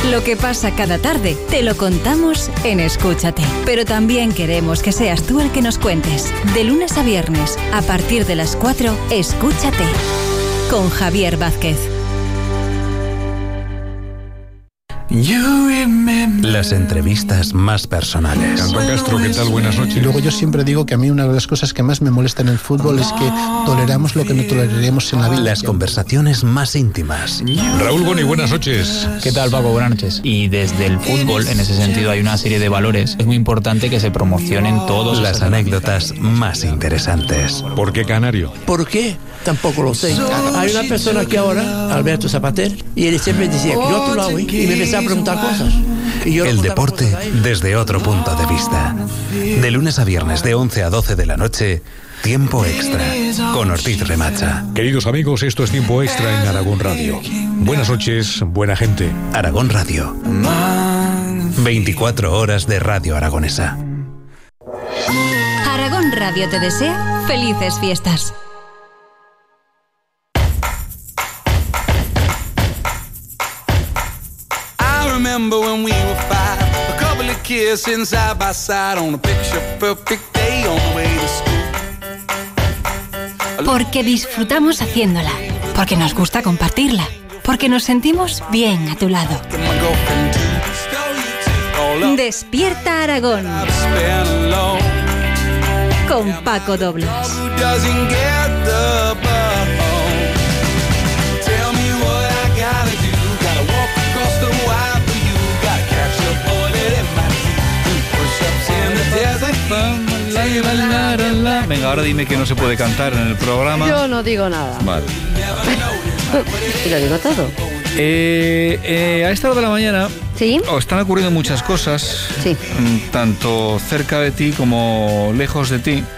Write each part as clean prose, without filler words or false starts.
Lo que pasa cada tarde te lo contamos en Escúchate. Pero también queremos que seas tú el que nos cuentes. De lunes a viernes, a partir de las 4, Escúchate con Javier Vázquez. Las entrevistas más personales. Anton Castro, ¿qué tal? Buenas noches. Y luego yo siempre digo que a mí una de las cosas que más me molesta en el fútbol es que toleramos lo que no toleraremos en la vida. Las conversaciones más íntimas. Raúl Boni, buenas noches. ¿Qué tal, Paco? Buenas noches. Y desde el fútbol, en ese sentido, hay una serie de valores. Es muy importante que se promocionen todos. Las anécdotas más interesantes. ¿Por qué Canario? ¿Por qué? Tampoco lo sé. Hay una persona que ahora, Alberto Zapater, y él siempre decía que yo te lo hago, y me empezaba a preguntar cosas. Y yo el deporte desde otro punto de vista. De lunes a viernes de 11 a 12 de la noche, Tiempo Extra, con Ortiz Remacha. Queridos amigos, esto es Tiempo Extra en Aragón Radio. Buenas noches, buena gente. Aragón Radio. 24 horas de radio aragonesa. Aragón Radio te desea felices fiestas. Remember when we were five, a couple of kids sitting side by side on a picture perfect day on the way to school. Porque disfrutamos haciéndola, porque nos gusta compartirla, porque nos sentimos bien a tu lado. Despierta Aragón con Paco Doblas. Venga, ahora dime que no se puede cantar en el programa. Yo no digo nada. Vale. Y lo digo todo. A esta hora de la mañana, ¿sí?, están ocurriendo muchas cosas, sí, tanto cerca de ti como lejos de ti.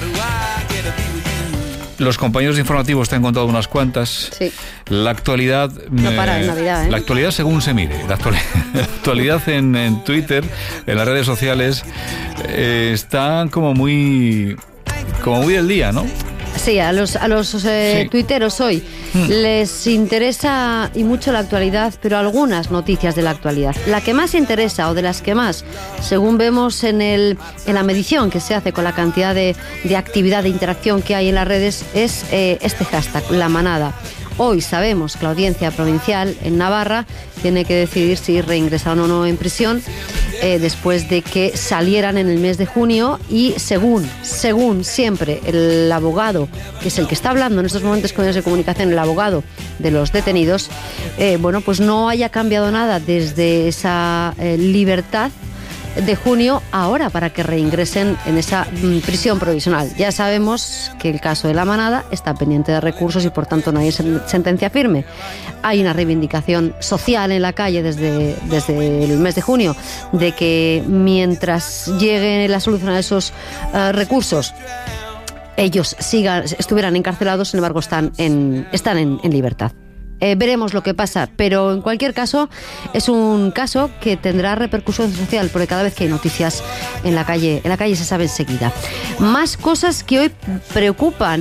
Los compañeros informativos te han contado unas cuantas. Sí. La actualidad... No para en Navidad, ¿eh? La actualidad según se mire. La actualidad en Twitter, en las redes sociales, está como muy del día, ¿no? Sí, a los sí, tuiteros hoy les interesa y mucho la actualidad, pero algunas noticias de la actualidad. La que más interesa, o de las que más, según vemos en la medición que se hace con la cantidad de actividad, de interacción que hay en las redes, es este hashtag, La Manada. Hoy sabemos que la Audiencia Provincial en Navarra tiene que decidir si reingresaron o no en prisión después de que salieran en el mes de junio y según siempre el abogado, que es el que está hablando en estos momentos con medios de comunicación, el abogado de los detenidos, pues no haya cambiado nada desde esa libertad de junio ahora para que reingresen en esa prisión provisional. Ya sabemos que el caso de La Manada está pendiente de recursos y por tanto no hay sentencia firme. Hay una reivindicación social en la calle desde el mes de junio de que mientras llegue la solución a esos recursos ellos estuvieran encarcelados, sin embargo están en libertad. Veremos lo que pasa, pero en cualquier caso es un caso que tendrá repercusión social, porque cada vez que hay noticias en la calle se sabe enseguida. Más cosas que hoy preocupan.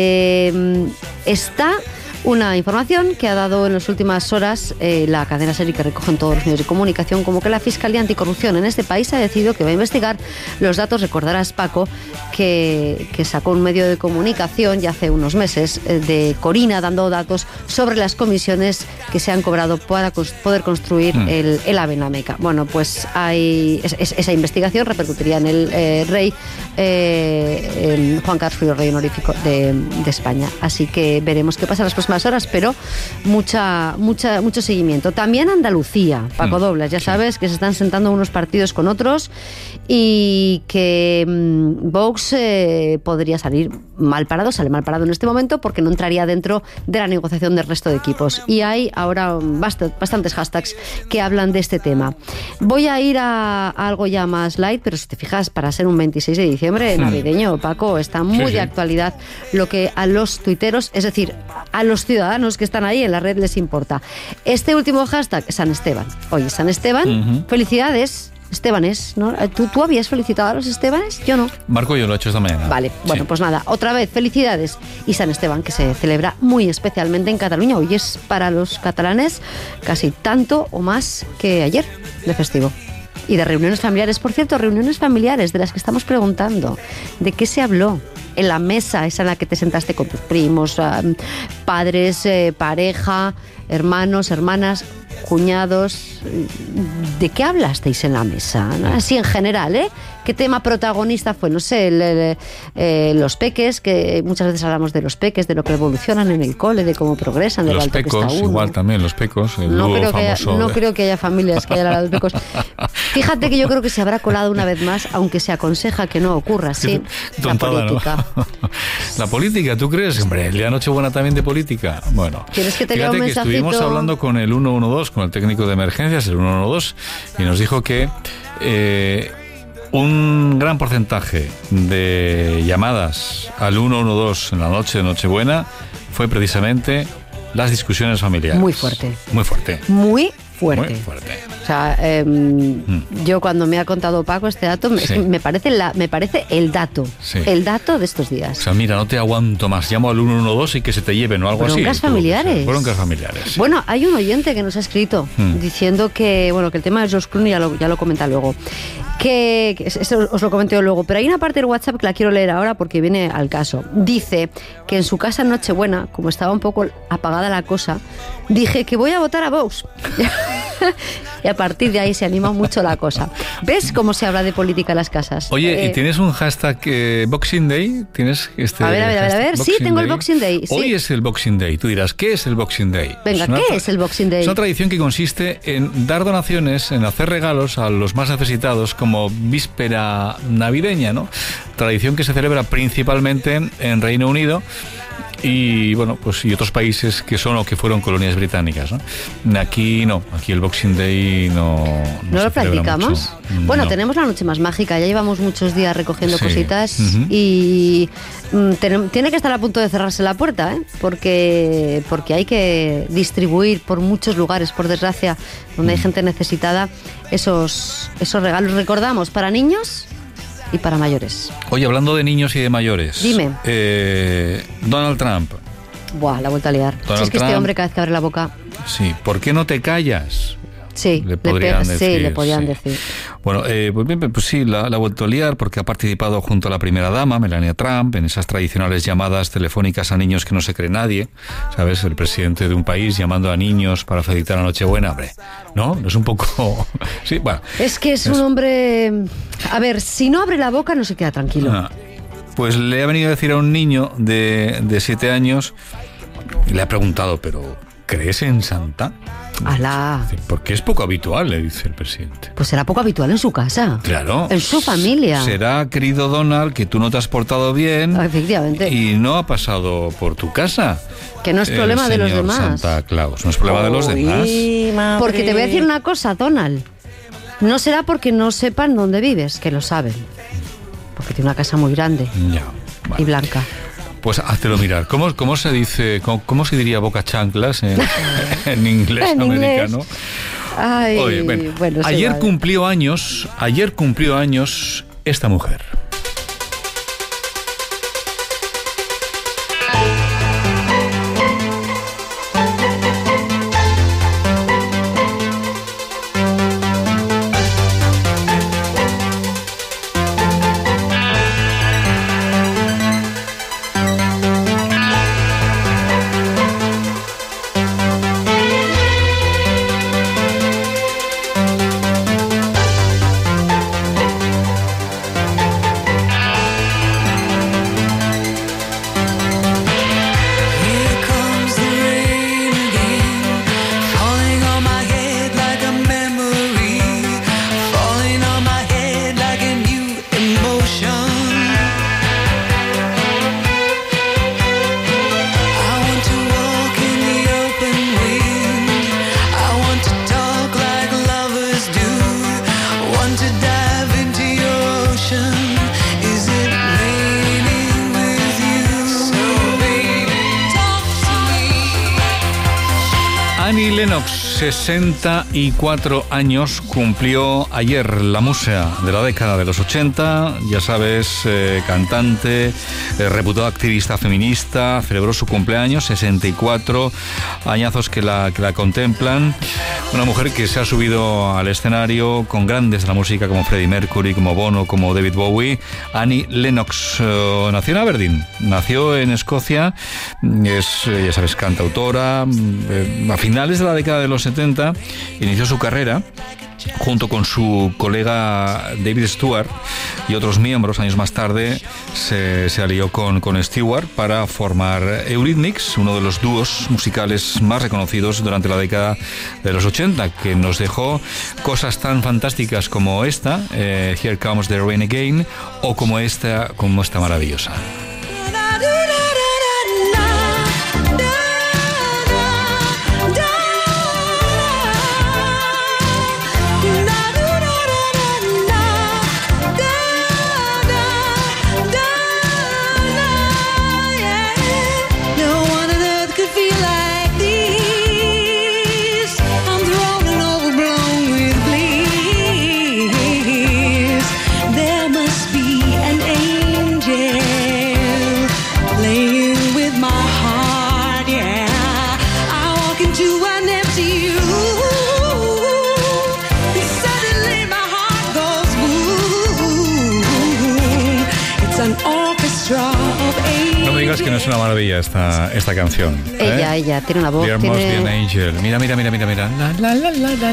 Está una información que ha dado en las últimas horas la cadena SER que recogen todos los medios de comunicación, como que la Fiscalía Anticorrupción en este país ha decidido que va a investigar los datos. Recordarás, Paco, que sacó un medio de comunicación ya hace unos meses de Corina dando datos sobre las comisiones que se han cobrado para poder construir el AVE en la Meca. Bueno, pues esa investigación repercutiría en el rey Juan Carlos I, rey honorífico de España. Así que veremos qué pasa en las próximas horas, pero mucho seguimiento. También Andalucía, Paco Doblas, ya sabes que se están sentando unos partidos con otros y que Vox podría salir sale mal parado en este momento porque no entraría dentro de la negociación del resto de equipos. Y hay ahora bastantes hashtags que hablan de este tema. Voy a ir a algo ya más light, pero si te fijas, para ser un 26 de diciembre navideño, Paco, está muy de actualidad lo que a los tuiteros, es decir, a los ciudadanos que están ahí en la red les importa. Este último hashtag, San Esteban. Oye, San Esteban, felicidades Estebanes, ¿no? ¿Tú habías felicitado a los Estebanes? Yo no. Marco, yo lo he hecho esta mañana. Vale, bueno, Sí. pues nada, otra vez, felicidades. Y San Esteban, que se celebra muy especialmente en Cataluña. Hoy es para los catalanes casi tanto o más que ayer de festivo. Y de reuniones familiares. Por cierto, reuniones familiares de las que estamos preguntando. ¿De qué se habló? En la mesa esa en la que te sentaste con tus primos, padres, pareja, hermanos, hermanas, cuñados. ¿De qué hablasteis en la mesa? ¿No? Así en general, ¿eh? ¿Qué tema protagonista fue? No sé, los peques, que muchas veces hablamos de los peques, de lo que evolucionan en el cole, de cómo progresan, de lo Los alto pecos, que está uno. igual también, los pecos. El No, dúo creo que, famoso no de- creo que haya familias que hayan hablado de pecos. Fíjate que yo creo que se habrá colado una vez más, aunque se aconseja que no ocurra así, la Tontada, ¿no? política. La política, ¿tú crees? Hombre, el día de Nochebuena también de política. Bueno, ¿Quieres que te lea fíjate un que estuvimos mensajito? hablando con el 112, con el técnico de emergencias, el 112, y nos dijo que un gran porcentaje de llamadas al 112 en la noche de Nochebuena fue precisamente las discusiones familiares. Muy fuerte. Muy fuerte. Muy fuerte. Muy fuerte. O sea, yo cuando me ha contado Paco este dato, es Sí. que me parece el dato. Sí. El dato de estos días. O sea, mira, no te aguanto más, llamo al 112 y que se te lleven o algo así. Broncas familiares. Broncas familiares. sí. Bueno, hay un oyente que nos ha escrito diciendo que el tema de George Clooney ya lo comenta luego. Que eso os lo comento luego, pero hay una parte del WhatsApp que la quiero leer ahora porque viene al caso. Dice que en su casa en Nochebuena, como estaba un poco apagada la cosa, dije que voy a votar a Vox. Y a partir de ahí se animó mucho la cosa. ¿Ves cómo se habla de política en las casas? Oye, ¿y tienes un hashtag Boxing Day? ¿Tienes este A ver, hashtag sí, tengo el Boxing Day, sí. Hoy es el Boxing Day. Tú dirás, ¿qué es el Boxing Day? Venga, ¿qué es el Boxing Day? Es una tradición que consiste en dar donaciones, en hacer regalos a los más necesitados como víspera navideña, ¿no? Tradición que se celebra principalmente en Reino Unido y y otros países que son o que fueron colonias británicas, ¿no? Aquí no, aquí el Boxing Day no ¿No se lo celebra practicamos? mucho. Bueno, No. tenemos la noche más mágica, ya llevamos muchos días recogiendo Sí. cositas Ujú. y tiene que estar a punto de cerrarse la puerta, ¿eh? porque hay que distribuir por muchos lugares, por desgracia, donde hay gente necesitada, esos regalos. Recordamos, para niños y para mayores. Oye, hablando de niños y de mayores. Dime. Donald Trump. Buah, la vuelta a liar. Donald Si es que Trump. este hombre cada vez que abre la boca, Sí, ¿por qué no te callas? sí, Le podrían decir. le podrían sí. decir. Bueno, pues bien, pues sí, la ha vuelto a liar porque ha participado junto a la primera dama, Melania Trump, en esas tradicionales llamadas telefónicas a niños que no se cree nadie. ¿Sabes? El presidente de un país llamando a niños para felicitar a Nochebuena, hombre. ¿No? ¿No es un poco...? Sí, bueno. Es que es un hombre... A ver, si no abre la boca no se queda tranquilo. Ah, pues le ha venido a decir a un niño de 7 años, y le ha preguntado, pero ¿crees en Santa? ¡Alá! Porque es poco habitual, le dice el presidente. Pues será poco habitual en su casa. Claro. En su familia. Será, querido Donald, que tú no te has portado bien Efectivamente. y no ha pasado por tu casa. Que no es el problema de los señor demás. Santa Claus, no es problema de los demás. Porque te voy a decir una cosa, Donald. No será porque no sepan dónde vives, que lo saben. Porque tiene una casa muy grande Ya. y Bueno, blanca. pues háztelo mirar. ¿Cómo se dice, cómo se diría boca chanclas en inglés En inglés. americano? Ay, Oye, bueno, bueno, se ayer vale. cumplió años esta mujer. 64 años cumplió ayer la musa de la década de los 80, ya sabes, cantante, reputado activista feminista, celebró su cumpleaños, 64 añazos que la contemplan. Una mujer que se ha subido al escenario con grandes de la música como Freddie Mercury, como Bono, como David Bowie. Annie Lennox nació en Aberdeen, nació en Escocia, es, ya sabes, cantautora. A finales de la década de los 70 inició su carrera junto con su colega David Stewart y otros miembros. Años más tarde se alió con Stewart para formar Eurythmics, uno de los dúos musicales más reconocidos durante la década de los 80, que nos dejó cosas tan fantásticas como esta, Here Comes the Rain Again, o como esta maravillosa. Que no es una maravilla esta canción. Ella tiene una voz. There must be an angel. Mira. La, la, la.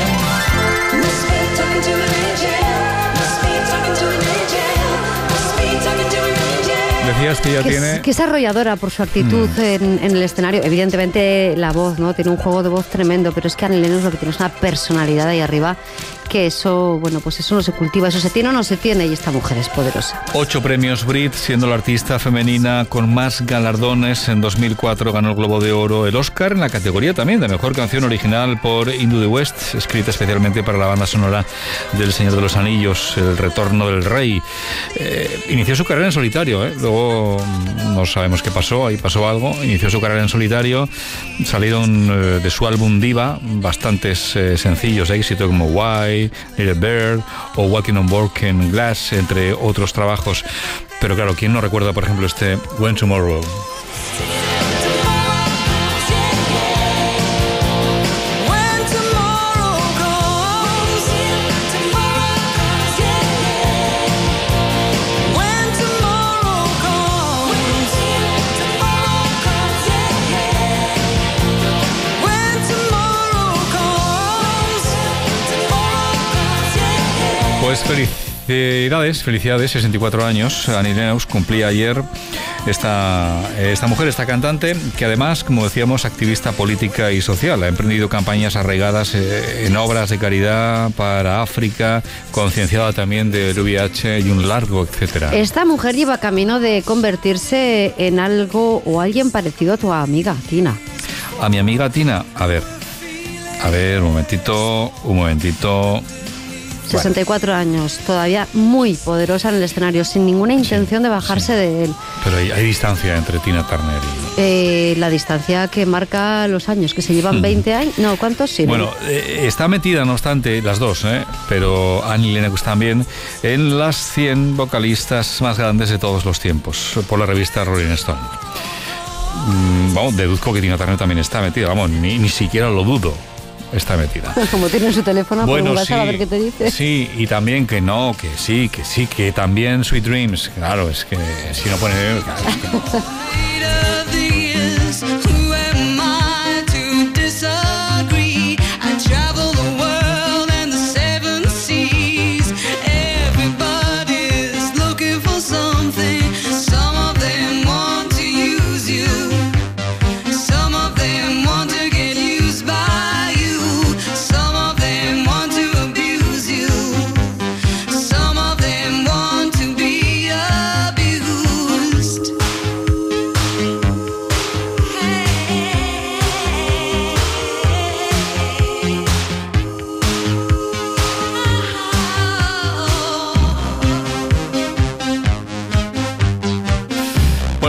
Decías que ya tiene... Que es arrolladora por su actitud en el escenario. Evidentemente la voz, ¿no? Tiene un juego de voz tremendo, pero es que Annie Lennox lo que tiene es una personalidad ahí arriba, que eso, bueno, pues eso no se cultiva, eso se tiene o no se tiene, y esta mujer es poderosa. 8 premios Brit, siendo la artista femenina con más galardones. En 2004 ganó el Globo de Oro, el Oscar en la categoría también de Mejor Canción Original por Into the West, escrita especialmente para la banda sonora del Señor de los Anillos, El Retorno del Rey. Inició su carrera en solitario, luego no sabemos qué pasó, ahí pasó algo. Inició su carrera en solitario, salieron de su álbum Diva bastantes sencillos de éxito como Why, Little Bird o Walking on Broken Glass, entre otros trabajos. Pero claro, ¿quién no recuerda, por ejemplo, este When Tomorrow? Pues felicidades, 64 años. Annie Lennox cumplía ayer esta mujer, esta cantante, que además, como decíamos, activista política y social. Ha emprendido campañas arraigadas en obras de caridad para África, concienciada también del VIH y un largo etcétera. Esta mujer lleva camino de convertirse en algo o alguien parecido a tu amiga Tina. A mi amiga Tina, a ver, un momentito. 64 años, todavía muy poderosa en el escenario, sin ninguna intención de bajarse de él. Pero hay distancia entre Tina Turner y... la distancia que marca los años, que se llevan 20 años. No, ¿cuántos? Sí, bueno, está metida, no obstante, las dos, pero Annie Lennox también, en las 100 vocalistas más grandes de todos los tiempos, por la revista Rolling Stone. Vamos, deduzco que Tina Turner también está metida, vamos, ni siquiera lo dudo. Está metida. Como tiene su teléfono, bueno, pues sí, a ver qué te dice. Sí, y también que no, que sí, que también Sweet Dreams. Claro, es que si no pone... Claro, es que no.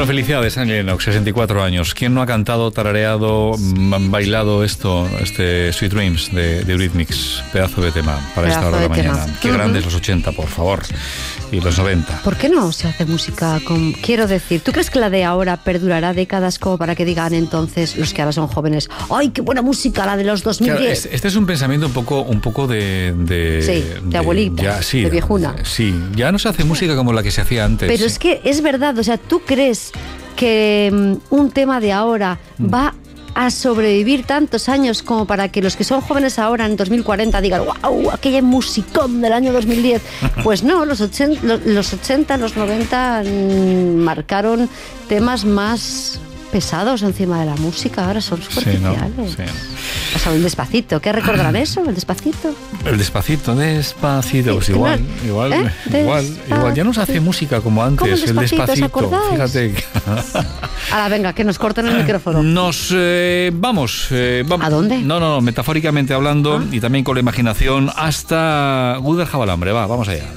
felicidades, Annie Lennox, 64 años. ¿Quién no ha cantado, tarareado, bailado este Sweet Dreams de Eurythmics? Pedazo de tema para esta hora de la mañana. Qué grandes los 80, por favor, y los 90. ¿Por qué no se hace música con... Quiero decir, ¿tú crees que la de ahora perdurará décadas como para que digan entonces los que ahora son jóvenes, ¡ay, qué buena música la de los 2010! Claro, este es un pensamiento un poco de abuelita, de viejuna. Sí, ya no se hace música como la que se hacía antes. Pero es que es verdad, o sea, ¿tú crees que un tema de ahora va a sobrevivir tantos años como para que los que son jóvenes ahora en 2040 digan ¡wow! Aquella musicón del año 2010. Pues no, los 80, los 90 marcaron temas más pesados encima de la música, ahora son superficiales. O sea, el Despacito, ¿qué recordarán eso? El Despacito. El Despacito, pues igual. Ya no se hace música como antes. El Despacito, fíjate. Ahora venga, que nos corten el micrófono. Vamos. ¿A dónde? No, metafóricamente hablando y también con la imaginación hasta Gudel Jabalambre. Vamos allá.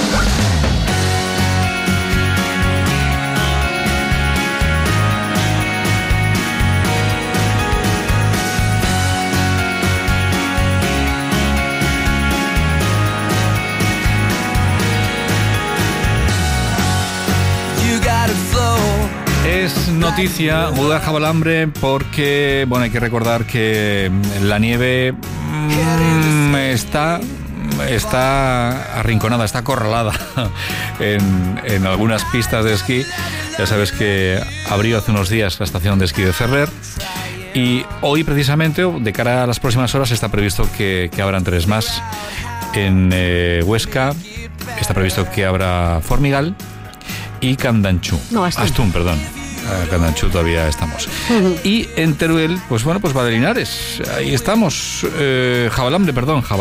Es noticia Gudel Jabalambre porque, hay que recordar que la nieve está arrinconada, está acorralada en algunas pistas de esquí. Ya sabes que abrió hace unos días la estación de esquí de Ferrer y hoy precisamente, de cara a las próximas horas, está previsto que abran 3 más. En Huesca está previsto que abra Formigal y Candanchú. Astún, perdón. Candanchú todavía estamos. Y en Teruel, pues Badelinares. Ahí estamos. Jabalambre.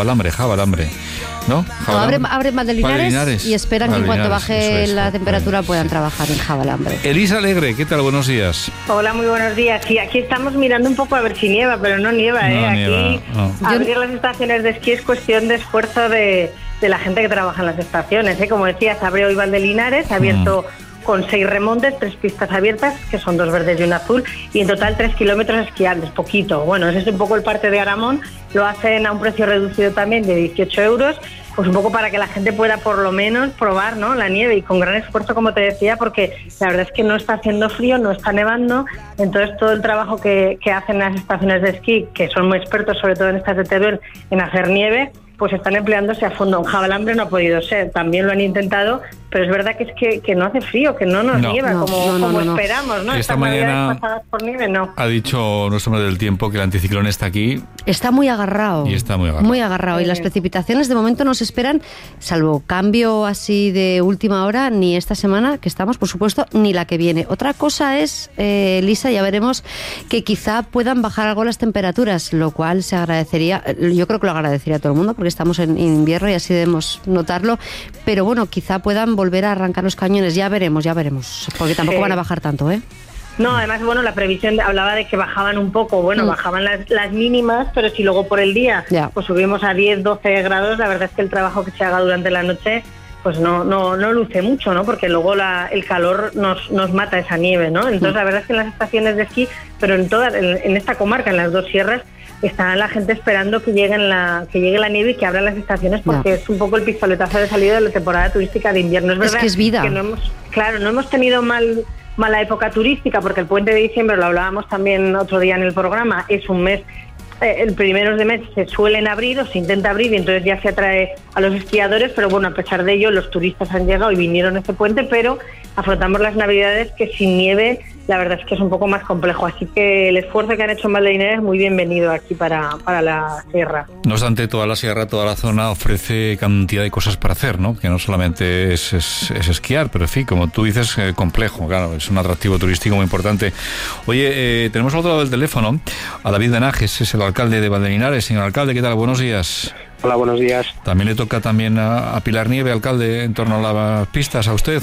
¿No? Abren Badelinares y esperan que en cuanto baje la temperatura puedan trabajar en Jabalambre. Elisa Alegre, ¿qué tal? Buenos días. Hola, muy buenos días. Sí, aquí estamos mirando un poco a ver si nieva, pero no nieva, Aquí abrir las estaciones de esquí es cuestión de esfuerzo de la gente que trabaja en las estaciones, Como decías, abre hoy Valdelinares, ha abierto con 6 remontes, 3 pistas abiertas, que son 2 verdes y 1 azul, y en total 3 kilómetros esquiables, poquito. Bueno, ese es un poco el parte de Aramón, lo hacen a un precio reducido también de 18 euros, pues un poco para que la gente pueda por lo menos probar, ¿no?, la nieve, y con gran esfuerzo, como te decía, porque la verdad es que no está haciendo frío, no está nevando, entonces todo el trabajo que hacen las estaciones de esquí, que son muy expertos, sobre todo en estas de Teruel, en hacer nieve, pues están empleándose a fondo. En Jabalambre no ha podido ser, también lo han intentado, pero es verdad que no hace frío, que no nos nieva como esperamos, ¿no? Esta mañana pasadas por nieve, no. Ha dicho nuestro hombre del tiempo que el anticiclón está aquí. Está muy agarrado. Y está muy agarrado. Y las precipitaciones de momento no se esperan, salvo cambio así de última hora, ni esta semana que estamos, por supuesto, ni la que viene. Otra cosa es, Lisa, ya veremos, que quizá puedan bajar algo las temperaturas, lo cual se agradecería, yo creo que lo agradecería a todo el mundo, porque estamos en invierno y así debemos notarlo, pero bueno, quizá puedan volver a arrancar los cañones, ya veremos, porque tampoco van a bajar tanto, No, además, la previsión hablaba de que bajaban un poco, bajaban las mínimas, pero si luego por el día pues subimos a 10, 12 grados, la verdad es que el trabajo que se haga durante la noche pues no luce mucho, ¿no? Porque luego el calor nos mata esa nieve, ¿no? Entonces la verdad es que en las estaciones de esquí, pero en esta comarca, en las 2 sierras, está la gente esperando que llegue la nieve y que abran las estaciones, porque es un poco el pistoletazo de salida de la temporada turística de invierno. Es verdad que es vida. Que no hemos tenido mala época turística, porque el puente de diciembre, lo hablábamos también otro día en el programa, es un mes, el primeros de mes se suelen abrir o se intenta abrir y entonces ya se atrae a los esquiadores, pero a pesar de ello los turistas han llegado y vinieron a este puente, pero afrontamos las Navidades que sin nieve la verdad es que es un poco más complejo, así que el esfuerzo que han hecho en Valdelinares es muy bienvenido aquí para la sierra. No obstante, toda la sierra, toda la zona ofrece cantidad de cosas para hacer, ¿no? Que no solamente es esquiar, pero en fin, como tú dices, complejo, claro, es un atractivo turístico muy importante. Oye, tenemos al otro lado del teléfono a David Benajes, es el alcalde de Valdelinares. Señor alcalde, ¿qué tal? Buenos días. Hola, buenos días. ¿También le toca a Pilar Nieve, alcalde, en torno a las pistas a usted?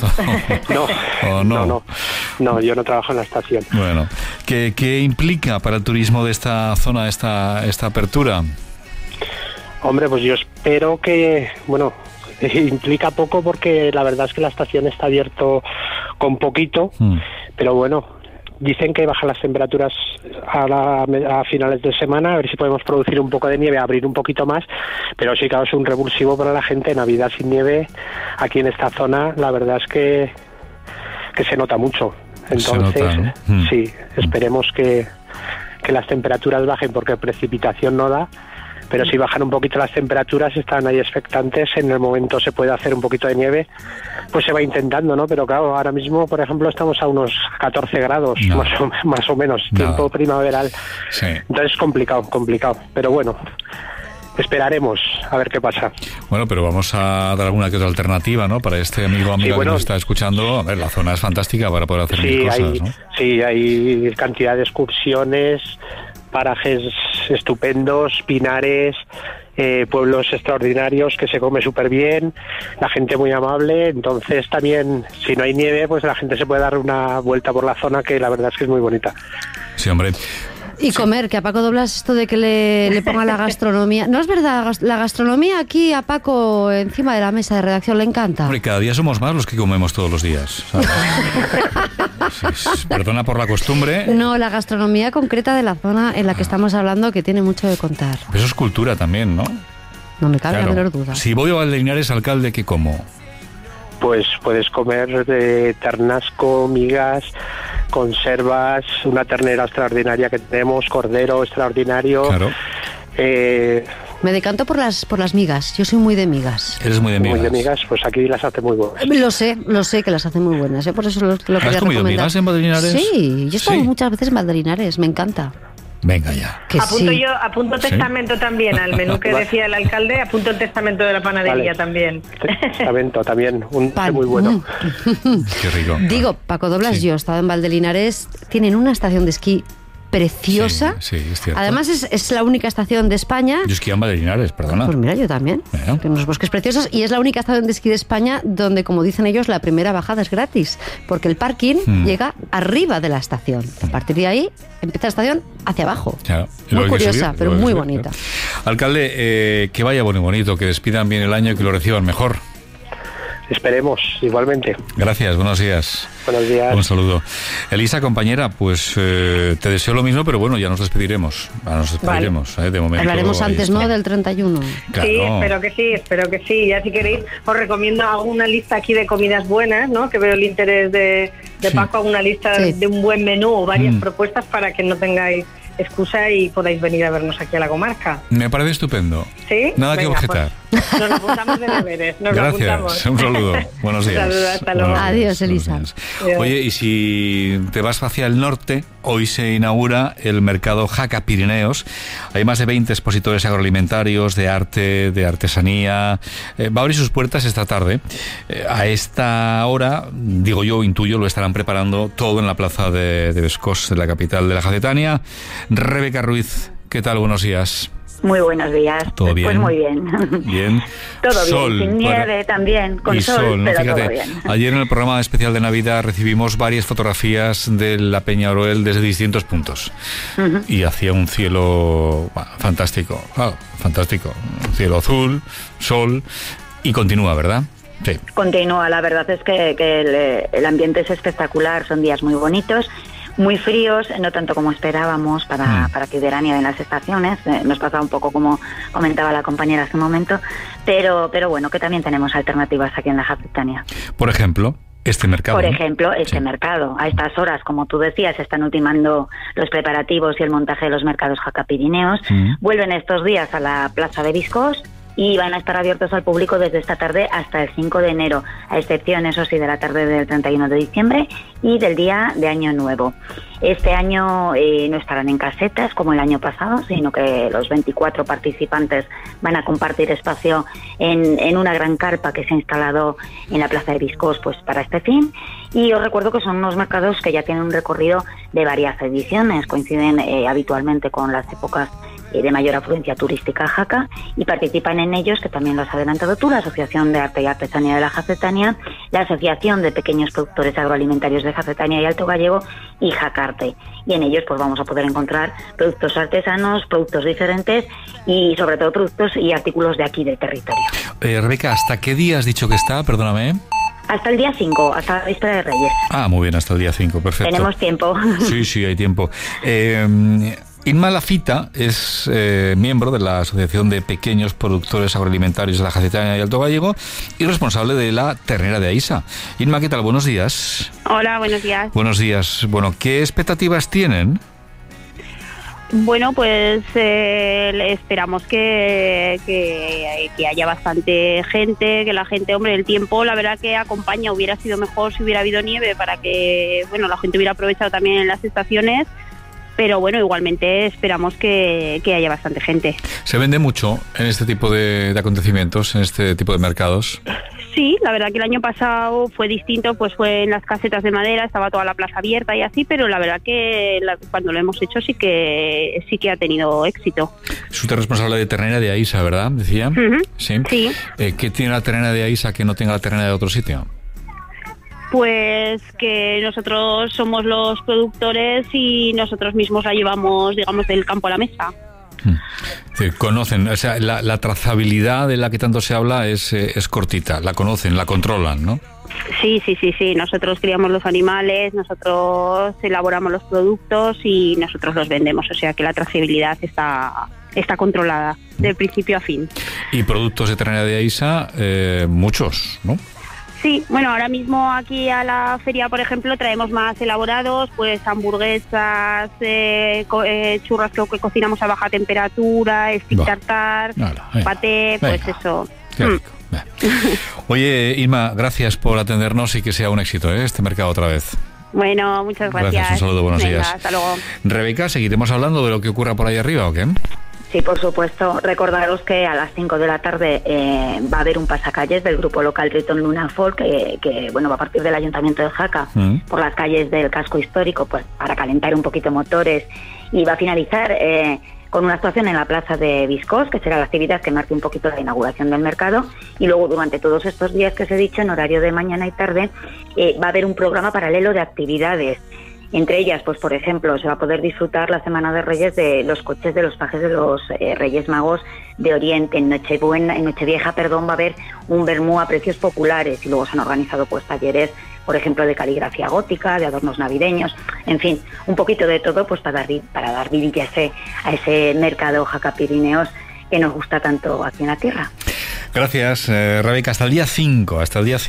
No, yo no trabajo en la estación. Bueno, ¿qué implica para el turismo de esta zona esta apertura? Hombre, pues yo espero que, implica poco porque la verdad es que la estación está abierto con poquito, pero bueno, dicen que bajan las temperaturas a finales de semana, a ver si podemos producir un poco de nieve, abrir un poquito más, pero sí, claro, es un revulsivo para la gente. Navidad sin nieve aquí en esta zona, la verdad es que se nota mucho. Entonces, sí, esperemos que las temperaturas bajen, porque precipitación no da, pero si bajan un poquito las temperaturas, están ahí expectantes, en el momento se puede hacer un poquito de nieve, pues se va intentando, ¿no? Pero claro, ahora mismo, por ejemplo, estamos a unos 14 grados, más o menos, tiempo primaveral. Sí. Entonces complicado, pero bueno, esperaremos a ver qué pasa. Bueno, pero vamos a dar alguna que otra alternativa, ¿no? Para este amiga que nos está escuchando. A ver, la zona es fantástica para poder hacer mil cosas, ¿no? Sí, hay cantidad de excursiones, parajes estupendos, pinares, pueblos extraordinarios, que se come súper bien, la gente muy amable. Entonces también, si no hay nieve, pues la gente se puede dar una vuelta por la zona, que la verdad es que es muy bonita. Sí, hombre. Y comer, que a Paco Doblas esto de que le ponga la gastronomía... No es verdad, la gastronomía aquí a Paco encima de la mesa de redacción le encanta. Hombre, cada día somos más los que comemos todos los días, ¿sabes? Perdona por la costumbre. No, la gastronomía concreta de la zona en la que estamos hablando, que tiene mucho de contar. Eso es cultura también, ¿no? No me cabe la menor duda. Si voy a Valdelinares, alcalde, ¿qué como? Pues puedes comer de ternasco, migas, conservas, una ternera extraordinaria que tenemos, cordero extraordinario. Claro. Me decanto por las migas. Yo soy muy de migas. ¿Eres muy de migas? Muy de migas, pues aquí las hace muy buenas. Lo sé que las hace muy buenas, ¿eh? Por eso lo quería recomendar. ¿Has comido migas en Valdelinares? Sí, yo he estado muchas veces en Valdelinares, me encanta. Venga ya. Apunto testamento también al menú que decía el alcalde, apunto el testamento de la panadería también. Testamento también, un pan muy bueno. Qué rico. Digo, Paco Doblas, yo he estado en Valdelinares, tienen una estación de esquí preciosa. Sí, es cierto. Además es la única estación de España. Yo esquí en Valdelinares, perdona. Pues mira, yo también. Tiene unos bosques preciosos y es la única estación de esquí de España donde, como dicen ellos, la primera bajada es gratis, porque el parking llega arriba de la estación. A partir de ahí empieza la estación hacia abajo. Claro. Muy curiosa, pero muy bonita. Alcalde, que vaya bueno y bonito, que despidan bien el año y que lo reciban mejor. Esperemos, igualmente. Gracias, buenos días. Buenos días. Un saludo. Elisa, compañera, pues te deseo lo mismo, pero bueno, ya nos despediremos. De momento. Hablaremos antes, ¿no? Del 31. Claro. Sí, espero que sí. Ya si queréis, os recomiendo alguna lista aquí de comidas buenas, ¿no? Que veo el interés de Paco, una lista de un buen menú o varias propuestas para que no tengáis excusa y podáis venir a vernos aquí a la comarca. Me parece estupendo. ¿Sí? Nada que objetar. Pues nos apuntamos de deberes. Gracias. Un saludo. Buenos días. Saludos, hasta luego. Adiós, Elisa. Oye, y si te vas hacia el norte, hoy se inaugura el mercado Jaca Pirineos. Hay más de 20 expositores agroalimentarios, de arte, de artesanía. Va a abrir sus puertas esta tarde. A esta hora, digo yo, intuyo, lo estarán preparando todo en la plaza de Bescós, de la capital de la Jacetania. Rebeca Ruiz, ¿qué tal? Buenos días. Muy buenos días. ¿Todo bien? Pues muy bien. Bien. Todo sol, bien, sin nieve también, con sol, ¿no? pero Fíjate, todo bien. Ayer en el programa especial de Navidad recibimos varias fotografías de la Peña Oroel desde distintos puntos. Y hacía un cielo fantástico, fantástico. Un cielo azul, sol, y continúa, ¿verdad? Sí. Continúa, la verdad es que el ambiente es espectacular, son días muy bonitos. Muy fríos, no tanto como esperábamos para que hubiera nieve en las estaciones. Nos pasaba un poco como comentaba la compañera hace un momento, pero bueno, que también tenemos alternativas aquí en la Jacetania. Por ejemplo, este mercado. Mercado. A estas horas, como tú decías, se están ultimando los preparativos y el montaje de los mercados Jaca Pirineos. Vuelven estos días a la Plaza de Viscós y van a estar abiertos al público desde esta tarde hasta el 5 de enero, a excepción, eso sí, de la tarde del 31 de diciembre y del día de Año Nuevo. Este año no estarán en casetas como el año pasado, sino que los 24 participantes van a compartir espacio en una gran carpa que se ha instalado en la Plaza de Viscós pues, para este fin. Y os recuerdo que son unos mercados que ya tienen un recorrido de varias ediciones, coinciden habitualmente con las épocas de mayor afluencia turística a Jaca, y participan en ellos, que también lo has adelantado tú, la Asociación de Arte y Artesanía de la Jacetania, la Asociación de Pequeños Productores Agroalimentarios de Jacetania y Alto Gallego y Jacarte. Y en ellos pues vamos a poder encontrar productos artesanos, productos diferentes y sobre todo productos y artículos de aquí del territorio. Rebeca, ¿hasta qué día has dicho que está? Perdóname. Hasta el día 5, hasta la víspera de Reyes. Ah, muy bien, hasta el día 5, perfecto. Tenemos tiempo. Sí, hay tiempo. Inma Lafita es miembro de la Asociación de Pequeños Productores Agroalimentarios de la Jacetania y Alto Gállego y responsable de la ternera de Aisa. Inma, ¿qué tal? Buenos días. Hola, buenos días. Buenos días. Bueno, ¿qué expectativas tienen? Bueno, pues esperamos que haya bastante gente, que la gente, hombre, el tiempo, la verdad que acompaña, hubiera sido mejor si hubiera habido nieve para que, bueno, la gente hubiera aprovechado también en las estaciones, pero bueno, igualmente esperamos que haya bastante gente. ¿Se vende mucho en este tipo de acontecimientos, en este tipo de mercados? Sí, la verdad que el año pasado fue distinto, pues fue en las casetas de madera, estaba toda la plaza abierta y así, pero la verdad que cuando lo hemos hecho sí que ha tenido éxito. Es usted responsable de ternera de Aisa, ¿verdad? Decía. Uh-huh. Sí. Sí. ¿Qué tiene la ternera de Aisa que no tenga la ternera de otro sitio? Pues que nosotros somos los productores y nosotros mismos la llevamos, digamos, del campo a la mesa. Conocen, o sea, la trazabilidad de la que tanto se habla es cortita, la conocen, la controlan, ¿no? Sí, nosotros criamos los animales, nosotros elaboramos los productos y nosotros los vendemos, o sea que la trazabilidad está controlada de principio a fin. Y productos de ternera de Aisa, muchos, ¿no? Sí, bueno, ahora mismo aquí a la feria, por ejemplo, traemos más elaborados, pues hamburguesas, churras que cocinamos a baja temperatura, stick tartar, paté, pues eso. Qué rico. Oye, Inma, gracias por atendernos y que sea un éxito este mercado otra vez. Bueno, muchas gracias. Un saludo, buenos días. Hasta luego. Rebeca, ¿seguiremos hablando de lo que ocurra por ahí arriba o qué? Sí, por supuesto. Recordaros que a las 5 de la tarde va a haber un pasacalles del grupo local Triton Luna Folk que bueno, va a partir del Ayuntamiento de Jaca por las calles del casco histórico, pues para calentar un poquito motores, y va a finalizar con una actuación en la plaza de Viscós, que será la actividad que marque un poquito la inauguración del mercado, y luego durante todos estos días que os he dicho, en horario de mañana y tarde, va a haber un programa paralelo de actividades. Entre ellas, pues por ejemplo, se va a poder disfrutar la Semana de Reyes de los coches de los pajes de los Reyes Magos de Oriente. En Nochevieja, va a haber un vermú a precios populares, y luego se han organizado pues talleres, por ejemplo, de caligrafía gótica, de adornos navideños, en fin, un poquito de todo pues para dar vidilla a ese mercado Jaca Pirineos que nos gusta tanto aquí en la tierra. Gracias, Rebeca. Hasta el día 5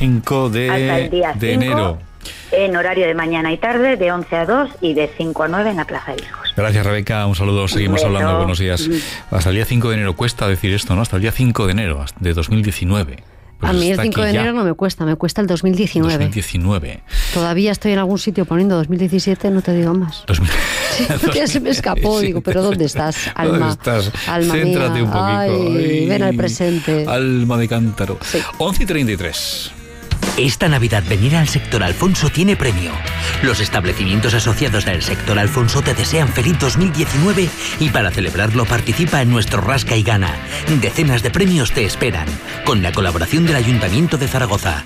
de enero. En horario de mañana y tarde, de 11 a 2 y de 5 a 9 en la Plaza de Viscos. Gracias, Rebeca. Un saludo. Seguimos hablando. Buenos días. Hasta el día 5 de enero. Cuesta decir esto, ¿no? Hasta el día 5 de enero de 2019. Pues a mí el 5 de enero no me cuesta el 2019. 2019. Todavía estoy en algún sitio poniendo 2017, no te digo más. Ya se me escapó, digo, pero ¿dónde estás, alma? ¿Dónde estás? Alma Céntrate mía. un poquito. Ay, ven al presente. Alma de cántaro. Sí. 11:33. Esta Navidad venir al sector Alfonso tiene premio. Los establecimientos asociados del sector Alfonso te desean feliz 2019 y para celebrarlo participa en nuestro Rasca y Gana. Decenas de premios te esperan, con la colaboración del Ayuntamiento de Zaragoza.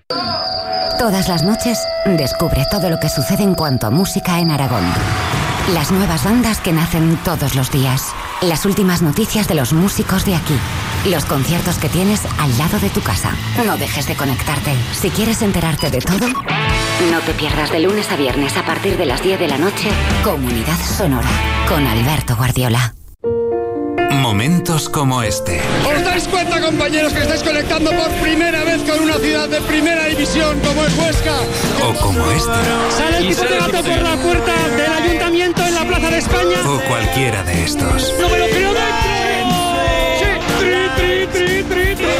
Todas las noches descubre todo lo que sucede en cuanto a música en Aragón. Las nuevas bandas que nacen todos los días. Las últimas noticias de los músicos de aquí. Los conciertos que tienes al lado de tu casa. No dejes de conectarte. Si quieres enterarte de todo, no te pierdas de lunes a viernes a partir de las 10 de la noche Comunidad Sonora con Alberto Guardiola. Momentos como este. ¿Os dais cuenta, compañeros, que estáis conectando por primera vez con una ciudad de primera división como es Huesca? O como este. Sale el tipo de gato por la puerta del ayuntamiento en la Plaza de España. O cualquiera de estos. ¡No me lo creo dentro! ¡Sí! ¡Tri, tri, tri, tri, tri!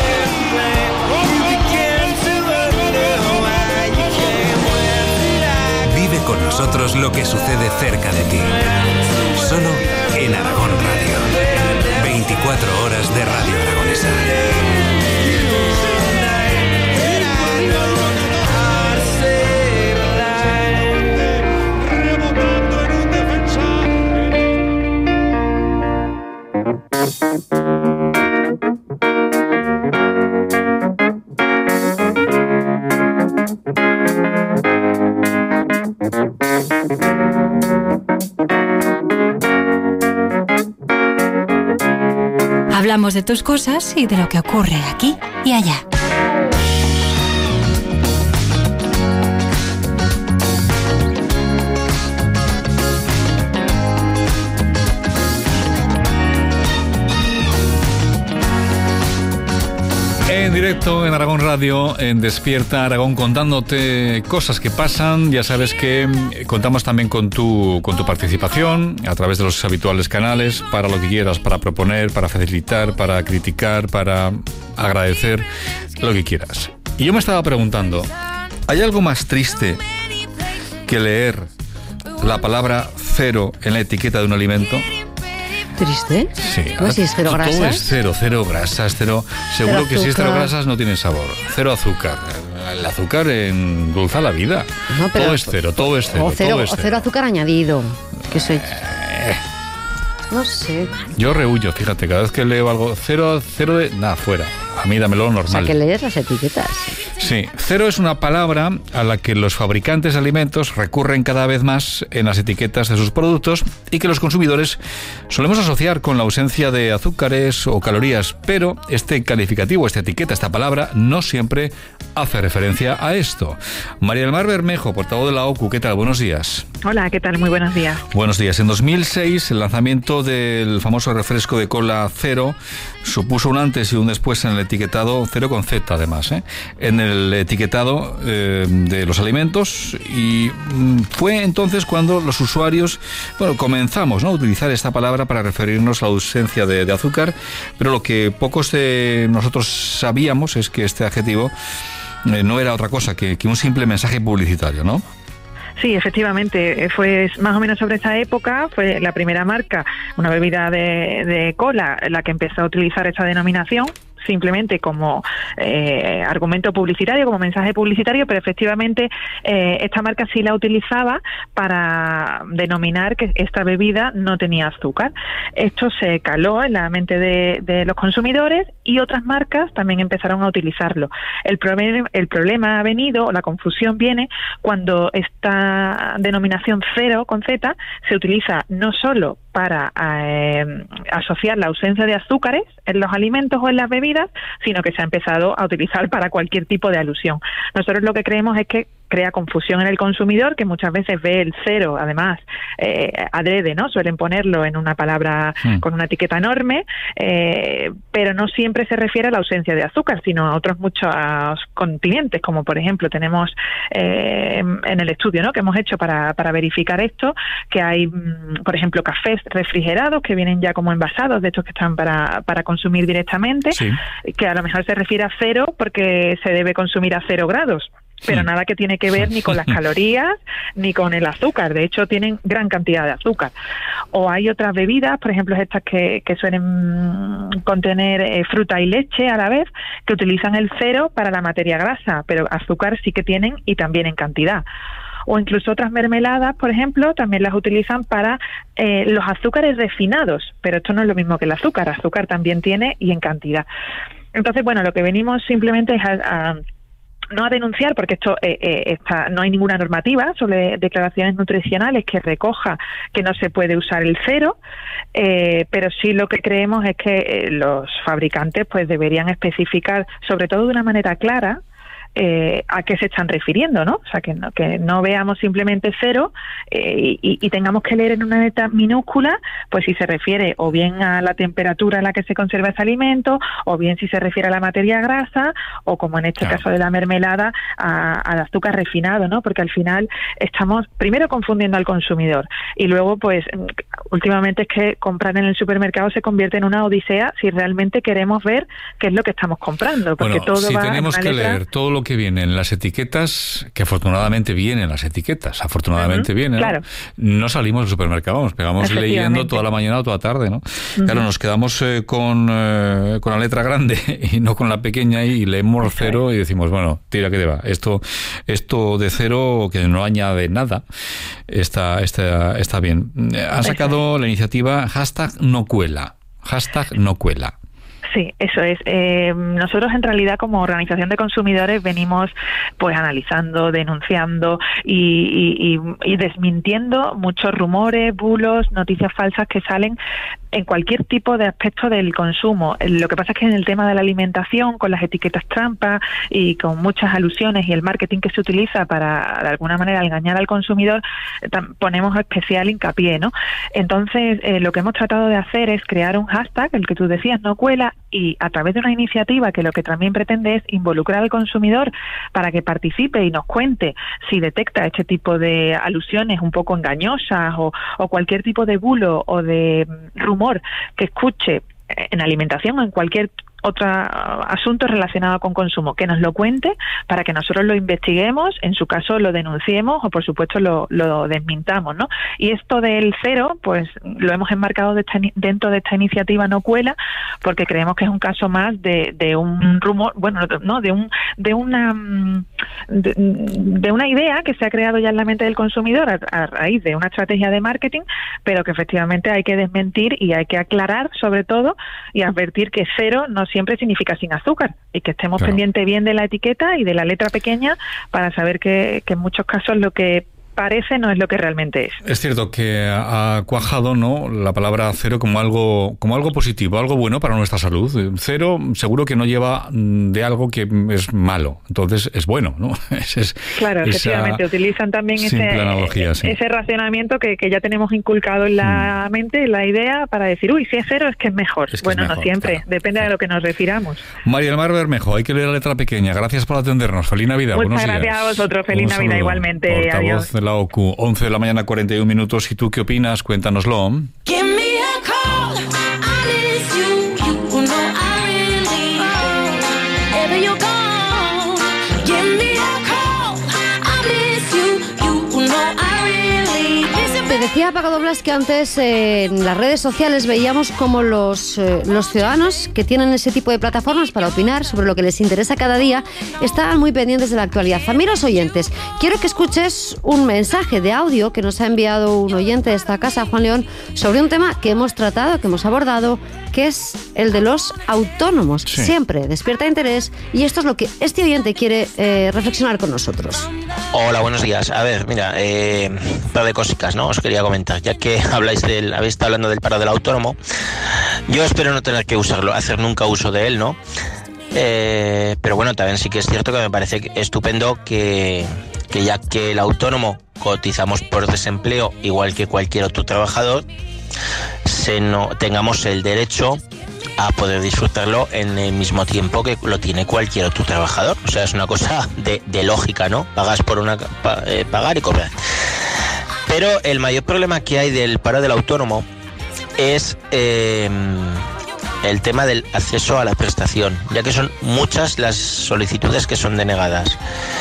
Vive con nosotros lo que sucede cerca de ti. Solo en Aragón Radio. 24 horas de radio aragonesa. Hablamos de tus cosas y de lo que ocurre aquí y allá. En directo en Aragón Radio, en Despierta Aragón, contándote cosas que pasan. Ya sabes que contamos también con tu participación a través de los habituales canales, para lo que quieras, para proponer, para facilitar, para criticar, para agradecer, lo que quieras. Y yo me estaba preguntando, ¿hay algo más triste que leer la palabra cero en la etiqueta de un alimento? ¿Triste? Sí. ¿Cómo si es cero grasas? Todo es cero grasas, cero. Seguro Cero que si es cero azúcar. grasas no tiene sabor. Cero azúcar. El azúcar endulza la vida. No, pero- todo es cero, todo es cero, O cero, todo es o cero azúcar añadido. Que soy... No sé. Yo rehuyo, fíjate, cada vez que leo algo cero de... Nada, fuera. A mí dámelo normal. O sea, que lees las etiquetas. Sí, cero es una palabra a la que los fabricantes de alimentos recurren cada vez más en las etiquetas de sus productos y que los consumidores solemos asociar con la ausencia de azúcares o calorías, pero este calificativo, esta etiqueta, esta palabra, no siempre hace referencia a esto. María del Mar Bermejo, portavoz de la OCU, ¿qué tal? Buenos días. Hola, ¿qué tal? Muy buenos días. Buenos días. En 2006, el lanzamiento del famoso refresco de cola cero supuso un antes y un después en el etiquetado, cero con Z además, en el etiquetado de los alimentos, y fue entonces cuando los usuarios, comenzamos, ¿no?, a utilizar esta palabra para referirnos a la ausencia de azúcar, pero lo que pocos de nosotros sabíamos es que este adjetivo no era otra cosa que un simple mensaje publicitario, ¿no? Sí, efectivamente, fue más o menos sobre esa época, fue la primera marca, una bebida de cola, la que empezó a utilizar esta denominación, simplemente como argumento publicitario, como mensaje publicitario, pero efectivamente esta marca sí la utilizaba para denominar que esta bebida no tenía azúcar. Esto se caló en la mente de los consumidores y otras marcas también empezaron a utilizarlo. El problema ha venido, o la confusión viene, cuando esta denominación cero con Z se utiliza no solo para asociar la ausencia de azúcares en los alimentos o en las bebidas, sino que se ha empezado a utilizar para cualquier tipo de alusión. Nosotros lo que creemos es que crea confusión en el consumidor, que muchas veces ve el cero, además, adrede, ¿no? Suelen ponerlo en una palabra con una etiqueta enorme, pero no siempre se refiere a la ausencia de azúcar, sino a otros muchos continentes, como por ejemplo tenemos en el estudio, ¿no?, que hemos hecho para verificar esto, que hay, por ejemplo, cafés refrigerados que vienen ya como envasados, de estos que están para consumir directamente, sí, que a lo mejor se refiere a cero porque se debe consumir a 0 grados. Pero nada que tiene que ver ni con las calorías ni con el azúcar. De hecho, tienen gran cantidad de azúcar. O hay otras bebidas, por ejemplo, estas que suelen contener fruta y leche a la vez, que utilizan el cero para la materia grasa, pero azúcar sí que tienen, y también en cantidad. O incluso otras mermeladas, por ejemplo, también las utilizan para los azúcares refinados, pero esto no es lo mismo que el azúcar. Azúcar también tiene, y en cantidad. Entonces, bueno, lo que venimos simplemente es no a denunciar, porque esto no hay ninguna normativa sobre declaraciones nutricionales que recoja que no se puede usar el cero, pero sí lo que creemos es que los fabricantes pues deberían especificar, sobre todo de una manera clara, a qué se están refiriendo, ¿no? O sea, que no veamos simplemente cero y tengamos que leer en una letra minúscula, pues si se refiere o bien a la temperatura en la que se conserva ese alimento, o bien si se refiere a la materia grasa, o como en este caso de la mermelada, al azúcar refinado, ¿no? Porque al final estamos primero confundiendo al consumidor, y luego pues últimamente es que comprar en el supermercado se convierte en una odisea si realmente queremos ver qué es lo que estamos comprando, porque todo si va tenemos en que una letra... leer todo lo que viene en las etiquetas, que afortunadamente vienen las etiquetas, afortunadamente vienen, ¿no? Claro. No salimos del supermercado, nos pegamos leyendo toda la mañana o toda la tarde, ¿no? Claro, nos quedamos con la letra grande y no con la pequeña, y leemos cero y decimos, bueno, tira que te va. Esto de cero, que no añade nada, está bien. Han sacado la iniciativa #NoCuela. #NoCuela. Sí, eso es. Nosotros en realidad como organización de consumidores venimos pues analizando, denunciando y desmintiendo muchos rumores, bulos, noticias falsas que salen en cualquier tipo de aspecto del consumo. Lo que pasa es que en el tema de la alimentación, con las etiquetas trampa y con muchas alusiones y el marketing que se utiliza para de alguna manera engañar al consumidor, ponemos especial hincapié, ¿no? Entonces, lo que hemos tratado de hacer es crear un hashtag, el que tú decías, NoCuela, y a través de una iniciativa que lo que también pretende es involucrar al consumidor para que participe y nos cuente si detecta este tipo de alusiones un poco engañosas o cualquier tipo de bulo o de rumor que escuche en alimentación o en cualquier otro asunto relacionado con consumo, que nos lo cuente para que nosotros lo investiguemos, en su caso lo denunciemos o por supuesto lo desmintamos, ¿no? Y esto del cero, pues lo hemos enmarcado dentro de esta iniciativa No Cuela, porque creemos que es un caso más de un rumor, bueno, no, de una idea que se ha creado ya en la mente del consumidor a raíz de una estrategia de marketing, pero que efectivamente hay que desmentir y hay que aclarar sobre todo y advertir que cero no siempre significa sin azúcar y que estemos pendientes bien de la etiqueta y de la letra pequeña para saber que en muchos casos lo que parece no es lo que realmente es. Es cierto que ha cuajado, ¿no?, la palabra cero como algo positivo, algo bueno para nuestra salud. Cero seguro que no lleva de algo que es malo, entonces es bueno, ¿no? Claro, efectivamente, utilizan también ese racionamiento que ya tenemos inculcado en la mente, la idea para decir, uy, si es cero es que es mejor. Bueno, no siempre, claro, depende de lo que nos refiramos. María del Mar Bermejo, hay que leer la letra pequeña. Gracias por atendernos. Feliz Navidad. Muchas gracias a vosotros. Feliz Navidad igualmente. Adiós. La OCU, 11 de la mañana, 41 minutos. ¿Y tú qué opinas? Cuéntanoslo. Decía Paco Doblas que antes en las redes sociales veíamos como los ciudadanos que tienen ese tipo de plataformas para opinar sobre lo que les interesa cada día estaban muy pendientes de la actualidad. También los oyentes. Quiero que escuches un mensaje de audio que nos ha enviado un oyente de esta casa, Juan León, sobre un tema que hemos tratado, que hemos abordado, que es el de los autónomos. Sí. Siempre despierta interés y esto es lo que este oyente quiere reflexionar con nosotros. Hola, buenos días. A ver, mira, un par de cositas, ¿no? Os quería comentar, ya que habéis estado hablando del paro del autónomo. Yo espero no tener que hacer nunca uso de él, ¿no? Pero bueno, también sí que es cierto que me parece estupendo que ya que el autónomo cotizamos por desempleo igual que cualquier otro trabajador, tengamos el derecho a poder disfrutarlo en el mismo tiempo que lo tiene cualquier otro trabajador. O sea, es una cosa de lógica, ¿no? Pagas por pagar y cobrar. Pero el mayor problema que hay del paro del autónomo es el tema del acceso a la prestación, ya que son muchas las solicitudes que son denegadas.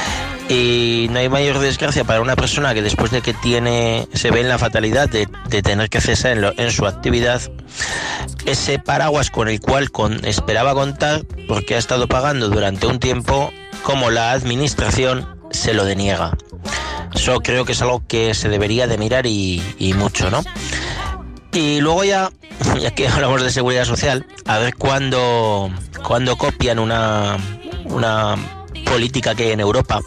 Y no hay mayor desgracia para una persona que después de que se ve en la fatalidad de tener que cesar en su actividad, ese paraguas con el cual esperaba contar porque ha estado pagando durante un tiempo, como la administración se lo deniega. Eso creo que es algo que se debería de mirar y mucho, ¿no? Y luego ya que hablamos de seguridad social, a ver cuándo copian una política que hay en Europa.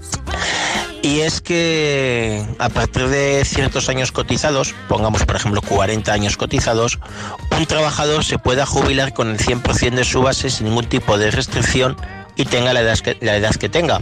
Y es que a partir de ciertos años cotizados, pongamos por ejemplo 40 años cotizados, un trabajador se pueda jubilar con el 100% de su base sin ningún tipo de restricción y tenga la edad que tenga.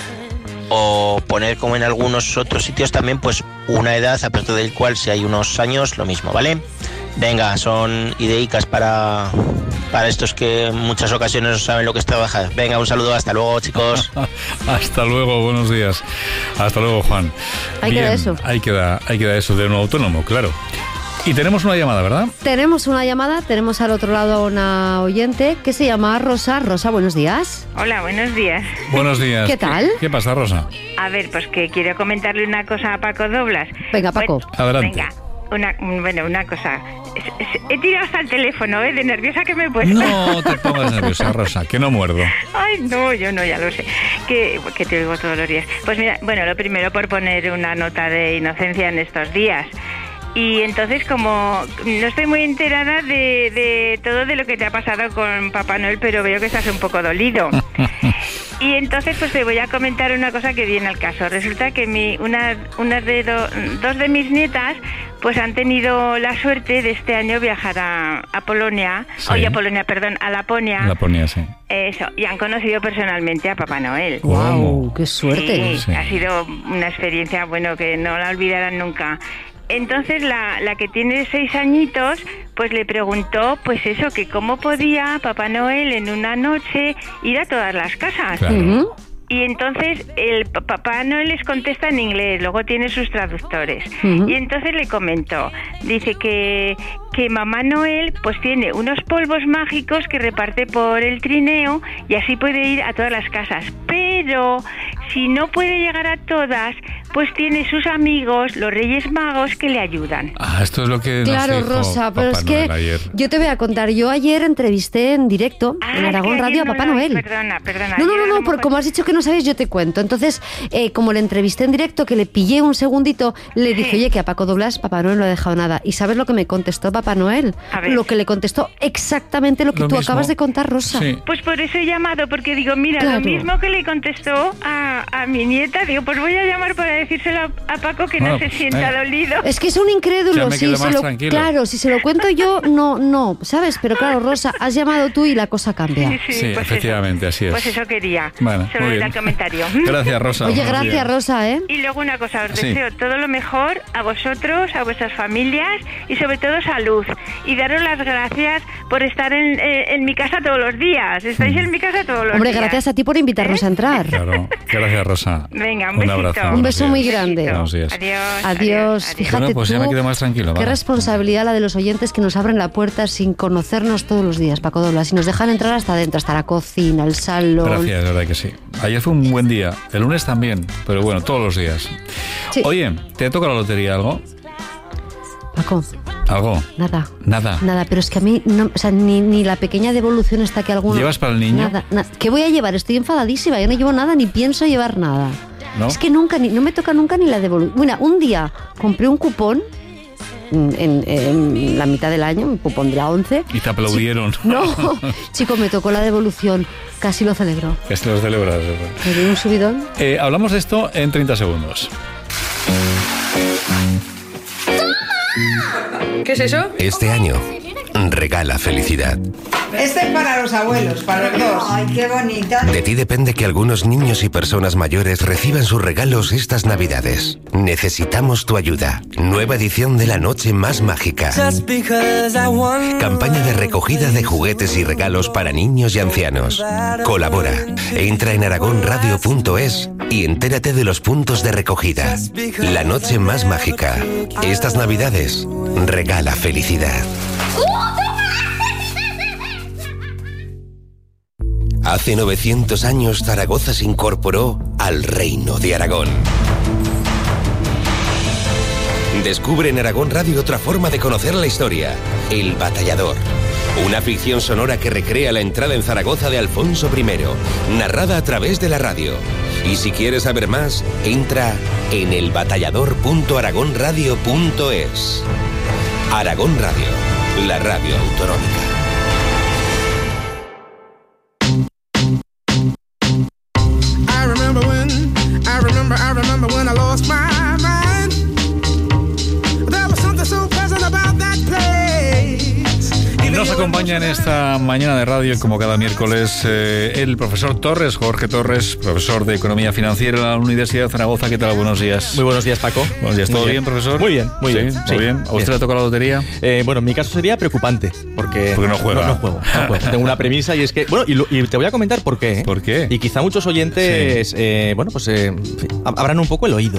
O poner, como en algunos otros sitios también, pues una edad a partir del cual, si hay unos años, lo mismo, ¿vale? Venga, son ideicas para estos que en muchas ocasiones no saben lo que es trabajar. Venga, un saludo, hasta luego, chicos. Hasta luego, buenos días. Hasta luego, Juan. Ahí queda eso. Ahí queda eso de un autónomo, claro. Y tenemos una llamada, ¿verdad? Tenemos una llamada, tenemos al otro lado a una oyente que se llama Rosa. Rosa, buenos días. Hola, buenos días. Buenos días. ¿Qué tal? ¿Qué pasa, Rosa? A ver, pues que quiero comentarle una cosa a Paco Doblas. Venga, Paco. Adelante. Venga, una cosa. He tirado hasta el teléfono, de nerviosa que me he puesto. No te pongas nerviosa, Rosa, que no muerdo. Ay, no, yo no, ya lo sé. Que te oigo todos los días. Pues mira, bueno, lo primero por poner una nota de inocencia en estos días. Y entonces, como no estoy muy enterada de todo de lo que te ha pasado con Papá Noel, pero veo que estás un poco dolido. Y entonces, pues te voy a comentar una cosa que viene al caso. Resulta que dos de mis nietas, pues han tenido la suerte de este año viajar a Polonia, sí. A Laponia. Laponia, sí. Eso, y han conocido personalmente a Papá Noel. ¡Wow! ¡Qué suerte! Sí. Ha sido una experiencia, que no la olvidarán nunca. Entonces la que tiene 6 añitos, pues le preguntó, pues eso, que cómo podía Papá Noel en una noche ir a todas las casas. Claro. Y entonces el Papá Noel les contesta en inglés, luego tiene sus traductores. Y entonces le comentó, dice que Mamá Noel pues tiene unos polvos mágicos que reparte por el trineo y así puede ir a todas las casas. Pero si no puede llegar a todas, pues tiene sus amigos, los Reyes Magos, que le ayudan. Esto es lo que claro, nos dijo Rosa, pero Papá es que Noel ayer. yo te voy a contar. Yo ayer entrevisté en directo en Aragón Radio a Papá Noel. Perdona. No, porque como has dicho que no sabes, yo te cuento. Entonces, como le entrevisté en directo, que le pillé un segundito, le dije, oye, que a Paco Doblas Papá Noel no ha dejado nada. ¿Y sabes lo que me contestó Papá Noel? Lo que le contestó exactamente lo que tú acabas de contar, Rosa. Sí. Pues por eso he llamado, porque digo, mira, Claro. lo mismo que le contestó a mi nieta, digo, pues voy a llamar para decírselo a Paco que no se sienta dolido. Es que es un incrédulo. Ya me quedo más tranquilo. Claro, si se lo cuento yo, no, ¿sabes? Pero claro, Rosa, has llamado tú y la cosa cambia. Sí, pues efectivamente, eso. así es. Pues eso quería. Bueno, Solo muy era bien. el comentario. Gracias, Rosa. Oye, Buenos gracias, días. Rosa, ¿eh? Y luego una cosa, os Sí. deseo todo lo mejor a vosotros, a vuestras familias y sobre todo salud. Y daros las gracias por estar en mi casa todos los días. Estáis en mi casa todos los Hombre, días. gracias a ti por invitarnos a entrar. Claro, gracias, Rosa. Venga, un un besito. abrazo. Un buenos beso días. muy grande. Buenos días. Adiós. Fíjate Bueno, pues tú, ya me quedo más tranquilo. qué vale. responsabilidad la de los oyentes que nos abren la puerta sin conocernos todos los días, Paco Doblas, y nos dejan entrar hasta adentro, hasta la cocina, el salón. Gracias, de verdad que sí. Ayer fue un buen día, el lunes también, pero bueno, todos los días. Sí. Oye, ¿te toca la lotería algo? Paco, ¿Algo? nada. Nada. Nada, pero es que a mí, no, o sea, ni la pequeña devolución está que alguno... ¿Llevas para el niño? Nada. ¿Qué voy a llevar? Estoy enfadadísima, yo no llevo nada, ni pienso llevar nada. ¿No? Es que nunca, no me toca nunca ni la devolución. Bueno, un día compré un cupón en la mitad del año, un cupón de la 11. Y te aplaudieron. No, chico, me tocó la devolución, casi lo celebró. Que se lo celebras. Me dio un subidón. Hablamos de esto en 30 segundos. ¿Qué es eso? Este año, regala felicidad. Este es para los abuelos, para los dos. Ay, qué bonita. De ti depende que algunos niños y personas mayores reciban sus regalos estas Navidades. Necesitamos tu ayuda. Nueva edición de la Noche Más Mágica. Campaña de recogida de juguetes y regalos para niños y ancianos. Colabora. Entra en aragonradio.es y entérate de los puntos de recogida. La Noche Más Mágica. Estas Navidades, regala felicidad. Hace 900 años Zaragoza se incorporó al Reino de Aragón. Descubre en Aragón Radio otra forma de conocer la historia, El Batallador. Una ficción sonora que recrea la entrada en Zaragoza de Alfonso I, narrada a través de la radio. Y si quieres saber más, entra en elbatallador.aragonradio.es. Aragón Radio, la radio autonómica. I remember when I lost my mind. There was something so pleasant about that place. Nos acompaña en esta mañana de radio, como cada miércoles, el profesor Torres, Jorge Torres, profesor de Economía Financiera en la Universidad de Zaragoza. ¿Qué tal? Buenos días. Muy buenos días, Paco. Buenos días. ¿Todo bien, profesor? Muy bien, muy bien. ¿Todo bien? ¿A usted le toca la lotería? Bueno, en mi caso sería preocupante, porque no juega. No juego. Tengo una premisa y es que, bueno, y te voy a comentar por qué. ¿Por qué? Y quizá muchos oyentes, abran un poco el oído.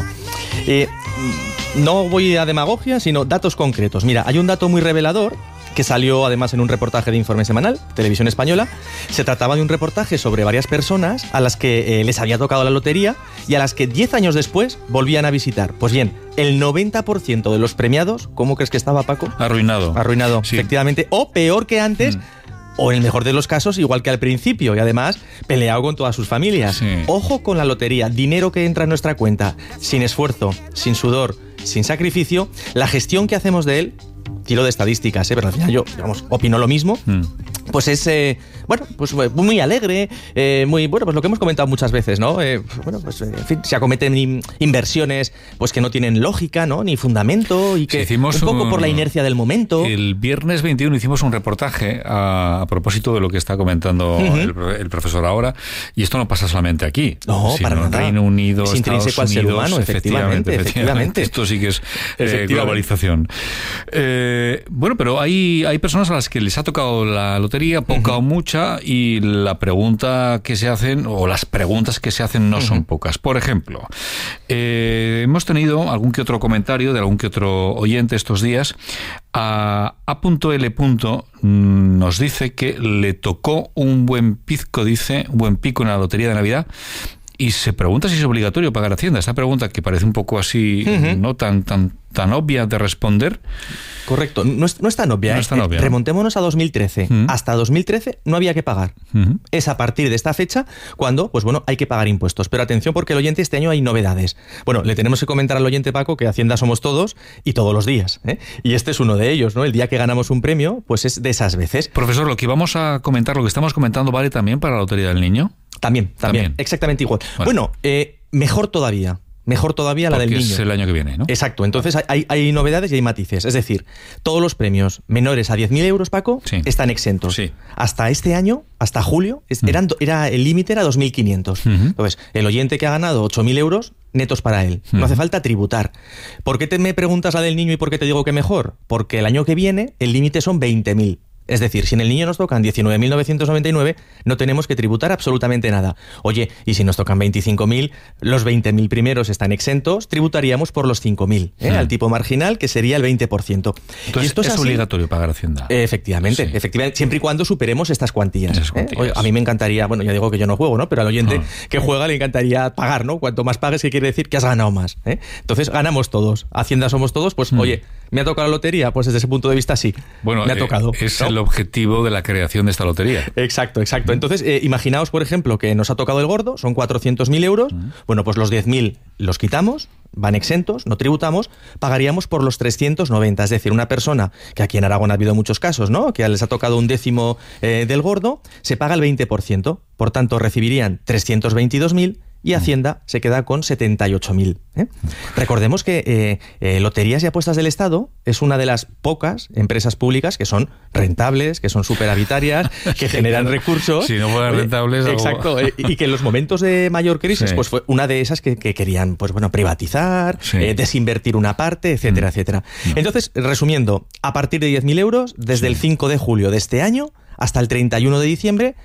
No voy a demagogia, sino datos concretos. Mira, hay un dato muy revelador que salió además en un reportaje de Informe Semanal, Televisión Española. Se trataba de un reportaje sobre varias personas a las que les había tocado la lotería y a las que 10 años después volvían a visitar. Pues bien, el 90% de los premiados, ¿cómo crees que estaba, Paco? Arruinado. Arruinado, sí. Efectivamente. O peor que antes, o en el mejor de los casos, igual que al principio, y además peleado con todas sus familias. Sí. Ojo con la lotería, dinero que entra en nuestra cuenta, sin esfuerzo, sin sudor, sin sacrificio, la gestión que hacemos de él, tiro de estadísticas, pero al final yo, opino lo mismo, pues es, muy alegre, muy, pues lo que hemos comentado muchas veces, ¿no? En fin, se acometen inversiones, pues que no tienen lógica, ¿no? Ni fundamento, y que un poco por la inercia del momento. El viernes 21 hicimos un reportaje a propósito de lo que está comentando el profesor ahora, y esto no pasa solamente aquí, no, sino para nada. en Reino Unido, es intrínseco al ser humano, efectivamente. Esto sí que es globalización. Bueno, pero hay personas a las que les ha tocado la lotería, poca o mucha, y la pregunta que se hacen, o las preguntas que se hacen no son pocas. Por ejemplo, hemos tenido algún que otro comentario de algún que otro oyente estos días. A.L. nos dice que le tocó un buen pico en la lotería de Navidad, y se pregunta si es obligatorio pagar Hacienda. Esta pregunta, que parece un poco así, no tan obvia de responder. Correcto, no es tan obvia. No es tan obvia. Remontémonos a 2013. Hasta 2013 no había que pagar. Es a partir de esta fecha cuando, pues bueno, hay que pagar impuestos. Pero atención, porque el oyente, este año hay novedades. Bueno, le tenemos que comentar al oyente, Paco, que Hacienda somos todos y todos los días, ¿eh? Y este es uno de ellos, ¿no? El día que ganamos un premio, pues es de esas veces. Profesor, lo que vamos a comentar, lo que estamos comentando, ¿vale también para la Lotería del Niño? También. Exactamente igual. Bueno, mejor todavía la del niño. Es el año que viene, ¿no? Exacto. Entonces hay novedades y hay matices. Es decir, todos los premios menores a 10.000 euros, Paco, están exentos. Sí. Hasta este año, hasta julio, el límite era 2.500. Entonces, el oyente que ha ganado 8.000 euros, netos para él. No hace falta tributar. ¿Por qué me preguntas la del niño y por qué te digo que mejor? Porque el año que viene el límite son 20.000. Es decir, si en el niño nos tocan 19.999, no tenemos que tributar absolutamente nada. Oye, y si nos tocan 25.000, los 20.000 primeros están exentos, tributaríamos por los 5.000, al tipo marginal, que sería el 20%. Entonces, y esto es obligatorio pagar Hacienda. Efectivamente, siempre y cuando superemos estas cuantías. Oye, a mí me encantaría, bueno, ya digo que yo no juego, ¿no? Pero al oyente que juega le encantaría pagar, ¿no? Cuanto más pagues, ¿qué quiere decir? Que has ganado más. Entonces, ganamos todos. Hacienda somos todos, pues, oye, ¿me ha tocado la lotería? Pues desde ese punto de vista sí, bueno, me ha tocado. Es el objetivo de la creación de esta lotería. Exacto. Entonces, imaginaos, por ejemplo, que nos ha tocado el gordo, son 400.000 euros. Bueno, pues los 10.000 los quitamos, van exentos, no tributamos, pagaríamos por los 390. Es decir, una persona, que aquí en Aragón ha habido muchos casos, ¿no? Que les ha tocado un décimo del gordo, se paga el 20%. Por tanto, recibirían 322.000 y Hacienda se queda con 78.000. Recordemos que Loterías y Apuestas del Estado es una de las pocas empresas públicas que son rentables, que son superavitarias, que generan recursos. Si no fueran rentables... Exacto, y que en los momentos de mayor crisis pues fue una de esas que querían pues bueno, privatizar, desinvertir una parte, etcétera, etcétera. Entonces, resumiendo, a partir de 10.000 euros, desde el 5 de julio de este año hasta el 31 de diciembre,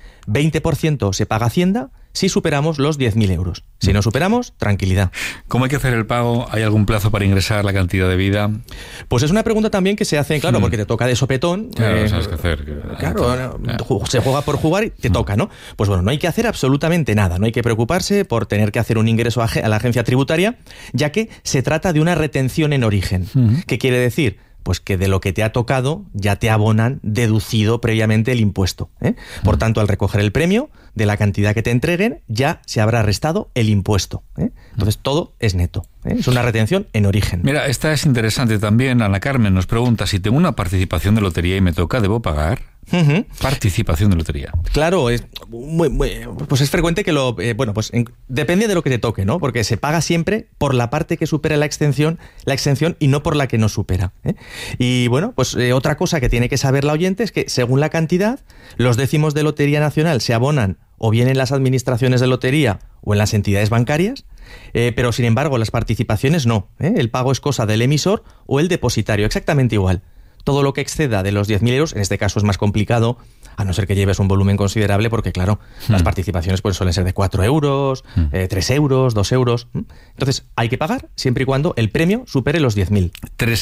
20% se paga Hacienda si superamos los 10.000 euros. Si no superamos, tranquilidad. ¿Cómo hay que hacer el pago? ¿Hay algún plazo para ingresar la cantidad de vida? Pues es una pregunta también que se hace, claro, porque te toca de sopetón. Claro, sabes qué hacer. Claro, se juega por jugar y te toca, ¿no? Pues bueno, no hay que hacer absolutamente nada. No hay que preocuparse por tener que hacer un ingreso a la agencia tributaria, ya que se trata de una retención en origen. ¿Qué quiere decir? Pues que de lo que te ha tocado ya te abonan deducido previamente el impuesto. Por tanto, al recoger el premio, de la cantidad que te entreguen, ya se habrá restado el impuesto. Entonces, todo es neto. Es una retención en origen. Mira, esta es interesante también. Ana Carmen nos pregunta, si tengo una participación de lotería y me toca, ¿debo pagar? Participación de lotería. Claro, pues es frecuente que depende de lo que te toque, ¿no? Porque se paga siempre por la parte que supera la exención y no por la que no supera. Y bueno, pues otra cosa que tiene que saber la oyente es que según la cantidad, los décimos de Lotería Nacional se abonan o bien en las administraciones de lotería o en las entidades bancarias, pero sin embargo las participaciones no. El pago es cosa del emisor o el depositario, exactamente igual. Todo lo que exceda de los 10.000 euros, en este caso es más complicado, a no ser que lleves un volumen considerable, porque claro, las participaciones pues suelen ser de 4 euros, 3 euros, 2 euros. Entonces, hay que pagar siempre y cuando el premio supere los 10.000.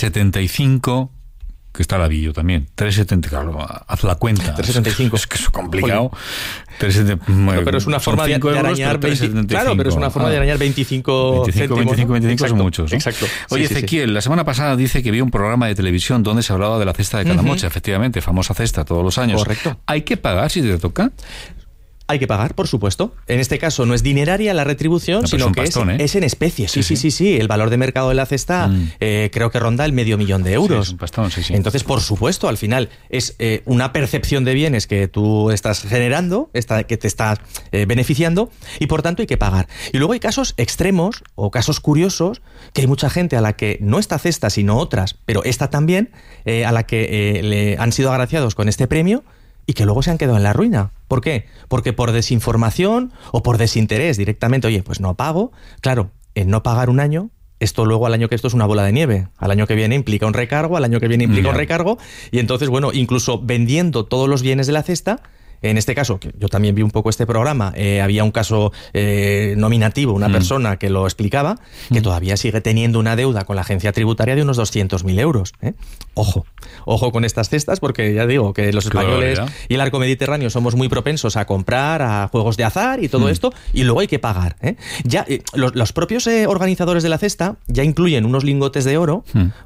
3,75... que está labillo también. 3,70, claro, haz la cuenta. 3,75. Es que es complicado. 3,70. No, pero es una forma de arañar 20, claro, pero es una forma de arañar 25 céntimos. 25 son muchos, ¿no? Exacto. Oye, Ezequiel, la semana pasada dice que vio un programa de televisión donde se hablaba de la cesta de Calamocha, efectivamente, famosa cesta todos los años. Correcto. ¿Hay que pagar si te toca? Hay que pagar, por supuesto. En este caso no es dineraria la retribución, sino que es en especie. Sí. El valor de mercado de la cesta creo que ronda el $500,000 de euros. Sí, es un pastón, sí. Entonces, por supuesto, al final es una percepción de bienes que tú estás generando, que te estás beneficiando, y por tanto hay que pagar. Y luego hay casos extremos o casos curiosos, que hay mucha gente a la que no esta cesta, sino otras, pero esta también, a la que le han sido agraciados con este premio, y que luego se han quedado en la ruina. ¿Por qué? Porque por desinformación o por desinterés directamente, oye, pues no pago. Claro, el no pagar un año esto luego al año que esto es una bola de nieve. Al año que viene implica un recargo, al año que viene implica un recargo, y entonces, bueno, incluso vendiendo todos los bienes de la cesta, en este caso, que yo también vi un poco este programa, había un caso nominativo, una persona que lo explicaba, que todavía sigue teniendo una deuda con la agencia tributaria de unos 200.000 euros. Ojo con estas cestas, porque ya digo que los españoles y el arco mediterráneo somos muy propensos a comprar a juegos de azar y todo esto, y luego hay que pagar. Ya los propios organizadores de la cesta ya incluyen unos lingotes de oro,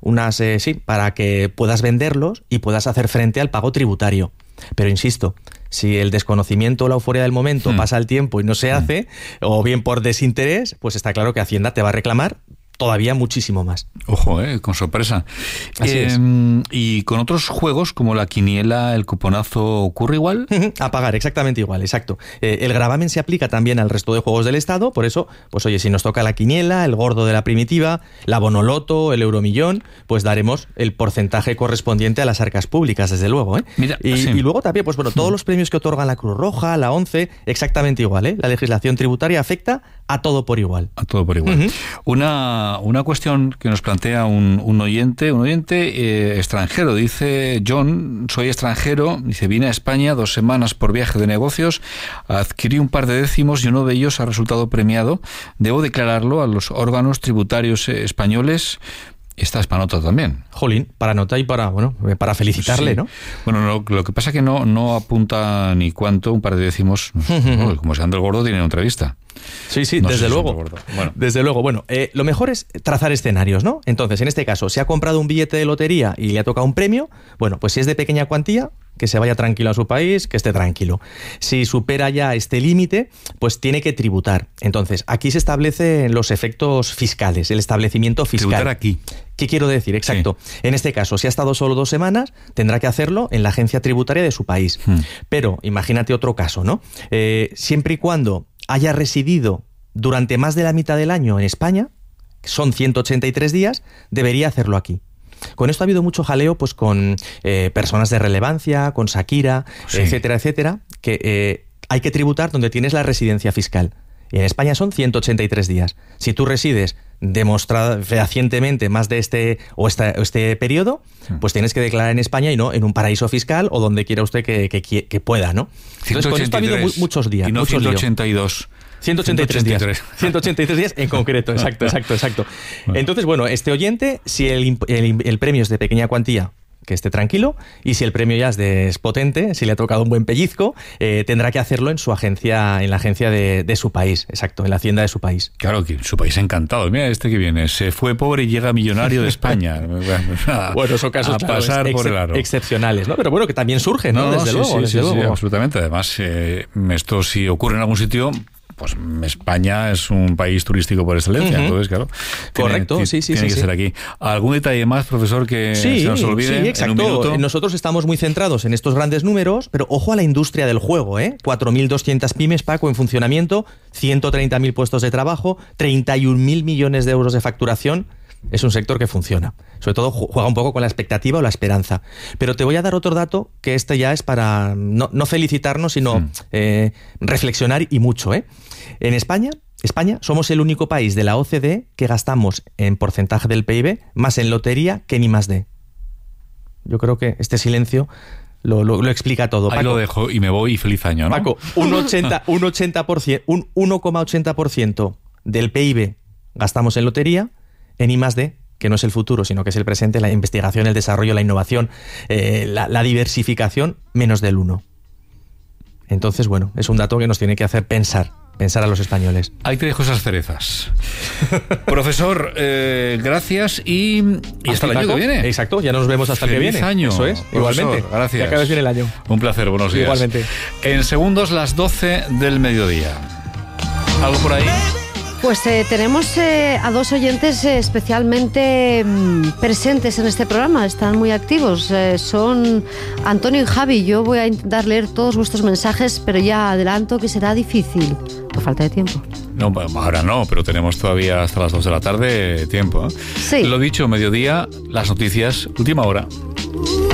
para que puedas venderlos y puedas hacer frente al pago tributario. Pero insisto, si el desconocimiento o la euforia del momento pasa el tiempo y no se hace, o bien por desinterés, pues está claro que Hacienda te va a reclamar todavía muchísimo más. Ojo, con sorpresa. Así es. ¿Y con otros juegos como la quiniela, el cuponazo, ocurre igual? A pagar, exactamente igual, exacto. El gravamen se aplica también al resto de juegos del Estado, por eso, pues oye, si nos toca la quiniela, el gordo de la primitiva, la bonoloto, el euromillón, pues daremos el porcentaje correspondiente a las arcas públicas, desde luego. Mira, y luego también, pues bueno, todos los premios que otorgan la Cruz Roja, la ONCE, exactamente igual. La legislación tributaria afecta a todo por igual. A todo por igual. Una cuestión que nos plantea un oyente extranjero. Dice: John, soy extranjero, dice, vine a España 2 semanas por viaje de negocios, adquirí un par de décimos y uno de ellos ha resultado premiado. ¿Debo declararlo a los órganos tributarios españoles? Esta es para nota también. Jolín, para nota y para felicitarle, sí. ¿no? Bueno, lo que pasa es que no apunta ni cuánto, un par de décimos. Como sean del gordo, tienen entrevista. Sí, no, desde luego. Bueno. Desde luego. Bueno, lo mejor es trazar escenarios, ¿no? Entonces, en este caso, si ha comprado un billete de lotería y le ha tocado un premio, bueno, pues si es de pequeña cuantía, que se vaya tranquilo a su país, que esté tranquilo. Si supera ya este límite, pues tiene que tributar. Entonces, aquí se establecen los efectos fiscales, el establecimiento fiscal. Tributar aquí. ¿Qué quiero decir? Exacto. Sí. En este caso, si ha estado solo 2 semanas, tendrá que hacerlo en la agencia tributaria de su país. Pero imagínate otro caso, ¿no? Siempre y cuando haya residido durante más de la mitad del año en España, son 183 días, debería hacerlo aquí. Con esto ha habido mucho jaleo, pues con personas de relevancia, con Shakira, etcétera, etcétera, que hay que tributar donde tienes la residencia fiscal. Y en España son 183 días. Si tú resides fehacientemente más de este periodo, pues tienes que declarar en España y no en un paraíso fiscal o donde quiera usted que pueda, ¿no? Entonces, con esto ha habido muchos días. Y no 182. 183 días. 183 días en concreto, exacto. Bueno. Entonces, bueno, este oyente, si el premio es de pequeña cuantía, que esté tranquilo, y si el premio ya es potente, si le ha tocado un buen pellizco, tendrá que hacerlo en su agencia, en la agencia de su país, exacto, en la hacienda de su país. Claro, que su país encantado. Mira este que viene, se fue pobre y llega millonario de España. Bueno, son casos pasar por el aro. Excepcionales, ¿no? Pero bueno, que también surge, ¿no? Desde luego. Sí, absolutamente. Además, esto si ocurre en algún sitio, pues España es un país turístico por excelencia, entonces, claro. Correcto, tiene que ser aquí. ¿Algún detalle más, profesor, que se nos olvide? Sí, exacto. En un minuto? Nosotros estamos muy centrados en estos grandes números, pero ojo a la industria del juego, 4.200 pymes, Paco, en funcionamiento, 130.000 puestos de trabajo, 31.000 millones de euros de facturación. Es un sector que funciona. Sobre todo juega un poco con la expectativa o la esperanza. Pero te voy a dar otro dato, que este ya es para no felicitarnos, sino reflexionar y mucho. En España somos el único país de la OCDE que gastamos en porcentaje del PIB más en lotería que en I+D. Yo creo que este silencio lo explica todo. Ahí Paco, lo dejo y me voy y feliz año, ¿no? Paco, un 1,80% del PIB gastamos en lotería, en I+D, que no es el futuro, sino que es el presente, la investigación, el desarrollo, la innovación, la diversificación, menos del 1%. Entonces, bueno, es un dato que nos tiene que hacer pensar a los españoles. Ahí te dejo esas cerezas. Profesor, gracias y hasta el año que viene. Exacto, ya nos vemos hasta el que viene. Feliz año. Eso es, Profesor, igualmente. Gracias. Que acabes bien el año. Un placer, buenos días. Igualmente. En segundos, las 12 del mediodía. ¿Algo por ahí? Pues tenemos a 2 oyentes especialmente presentes en este programa, están muy activos, son Antonio y Javi. Yo voy a intentar leer todos vuestros mensajes, pero ya adelanto que será difícil, por falta de tiempo. No, ahora no, pero tenemos todavía hasta las 2 de la tarde tiempo. Sí. Lo dicho, mediodía, las noticias, última hora.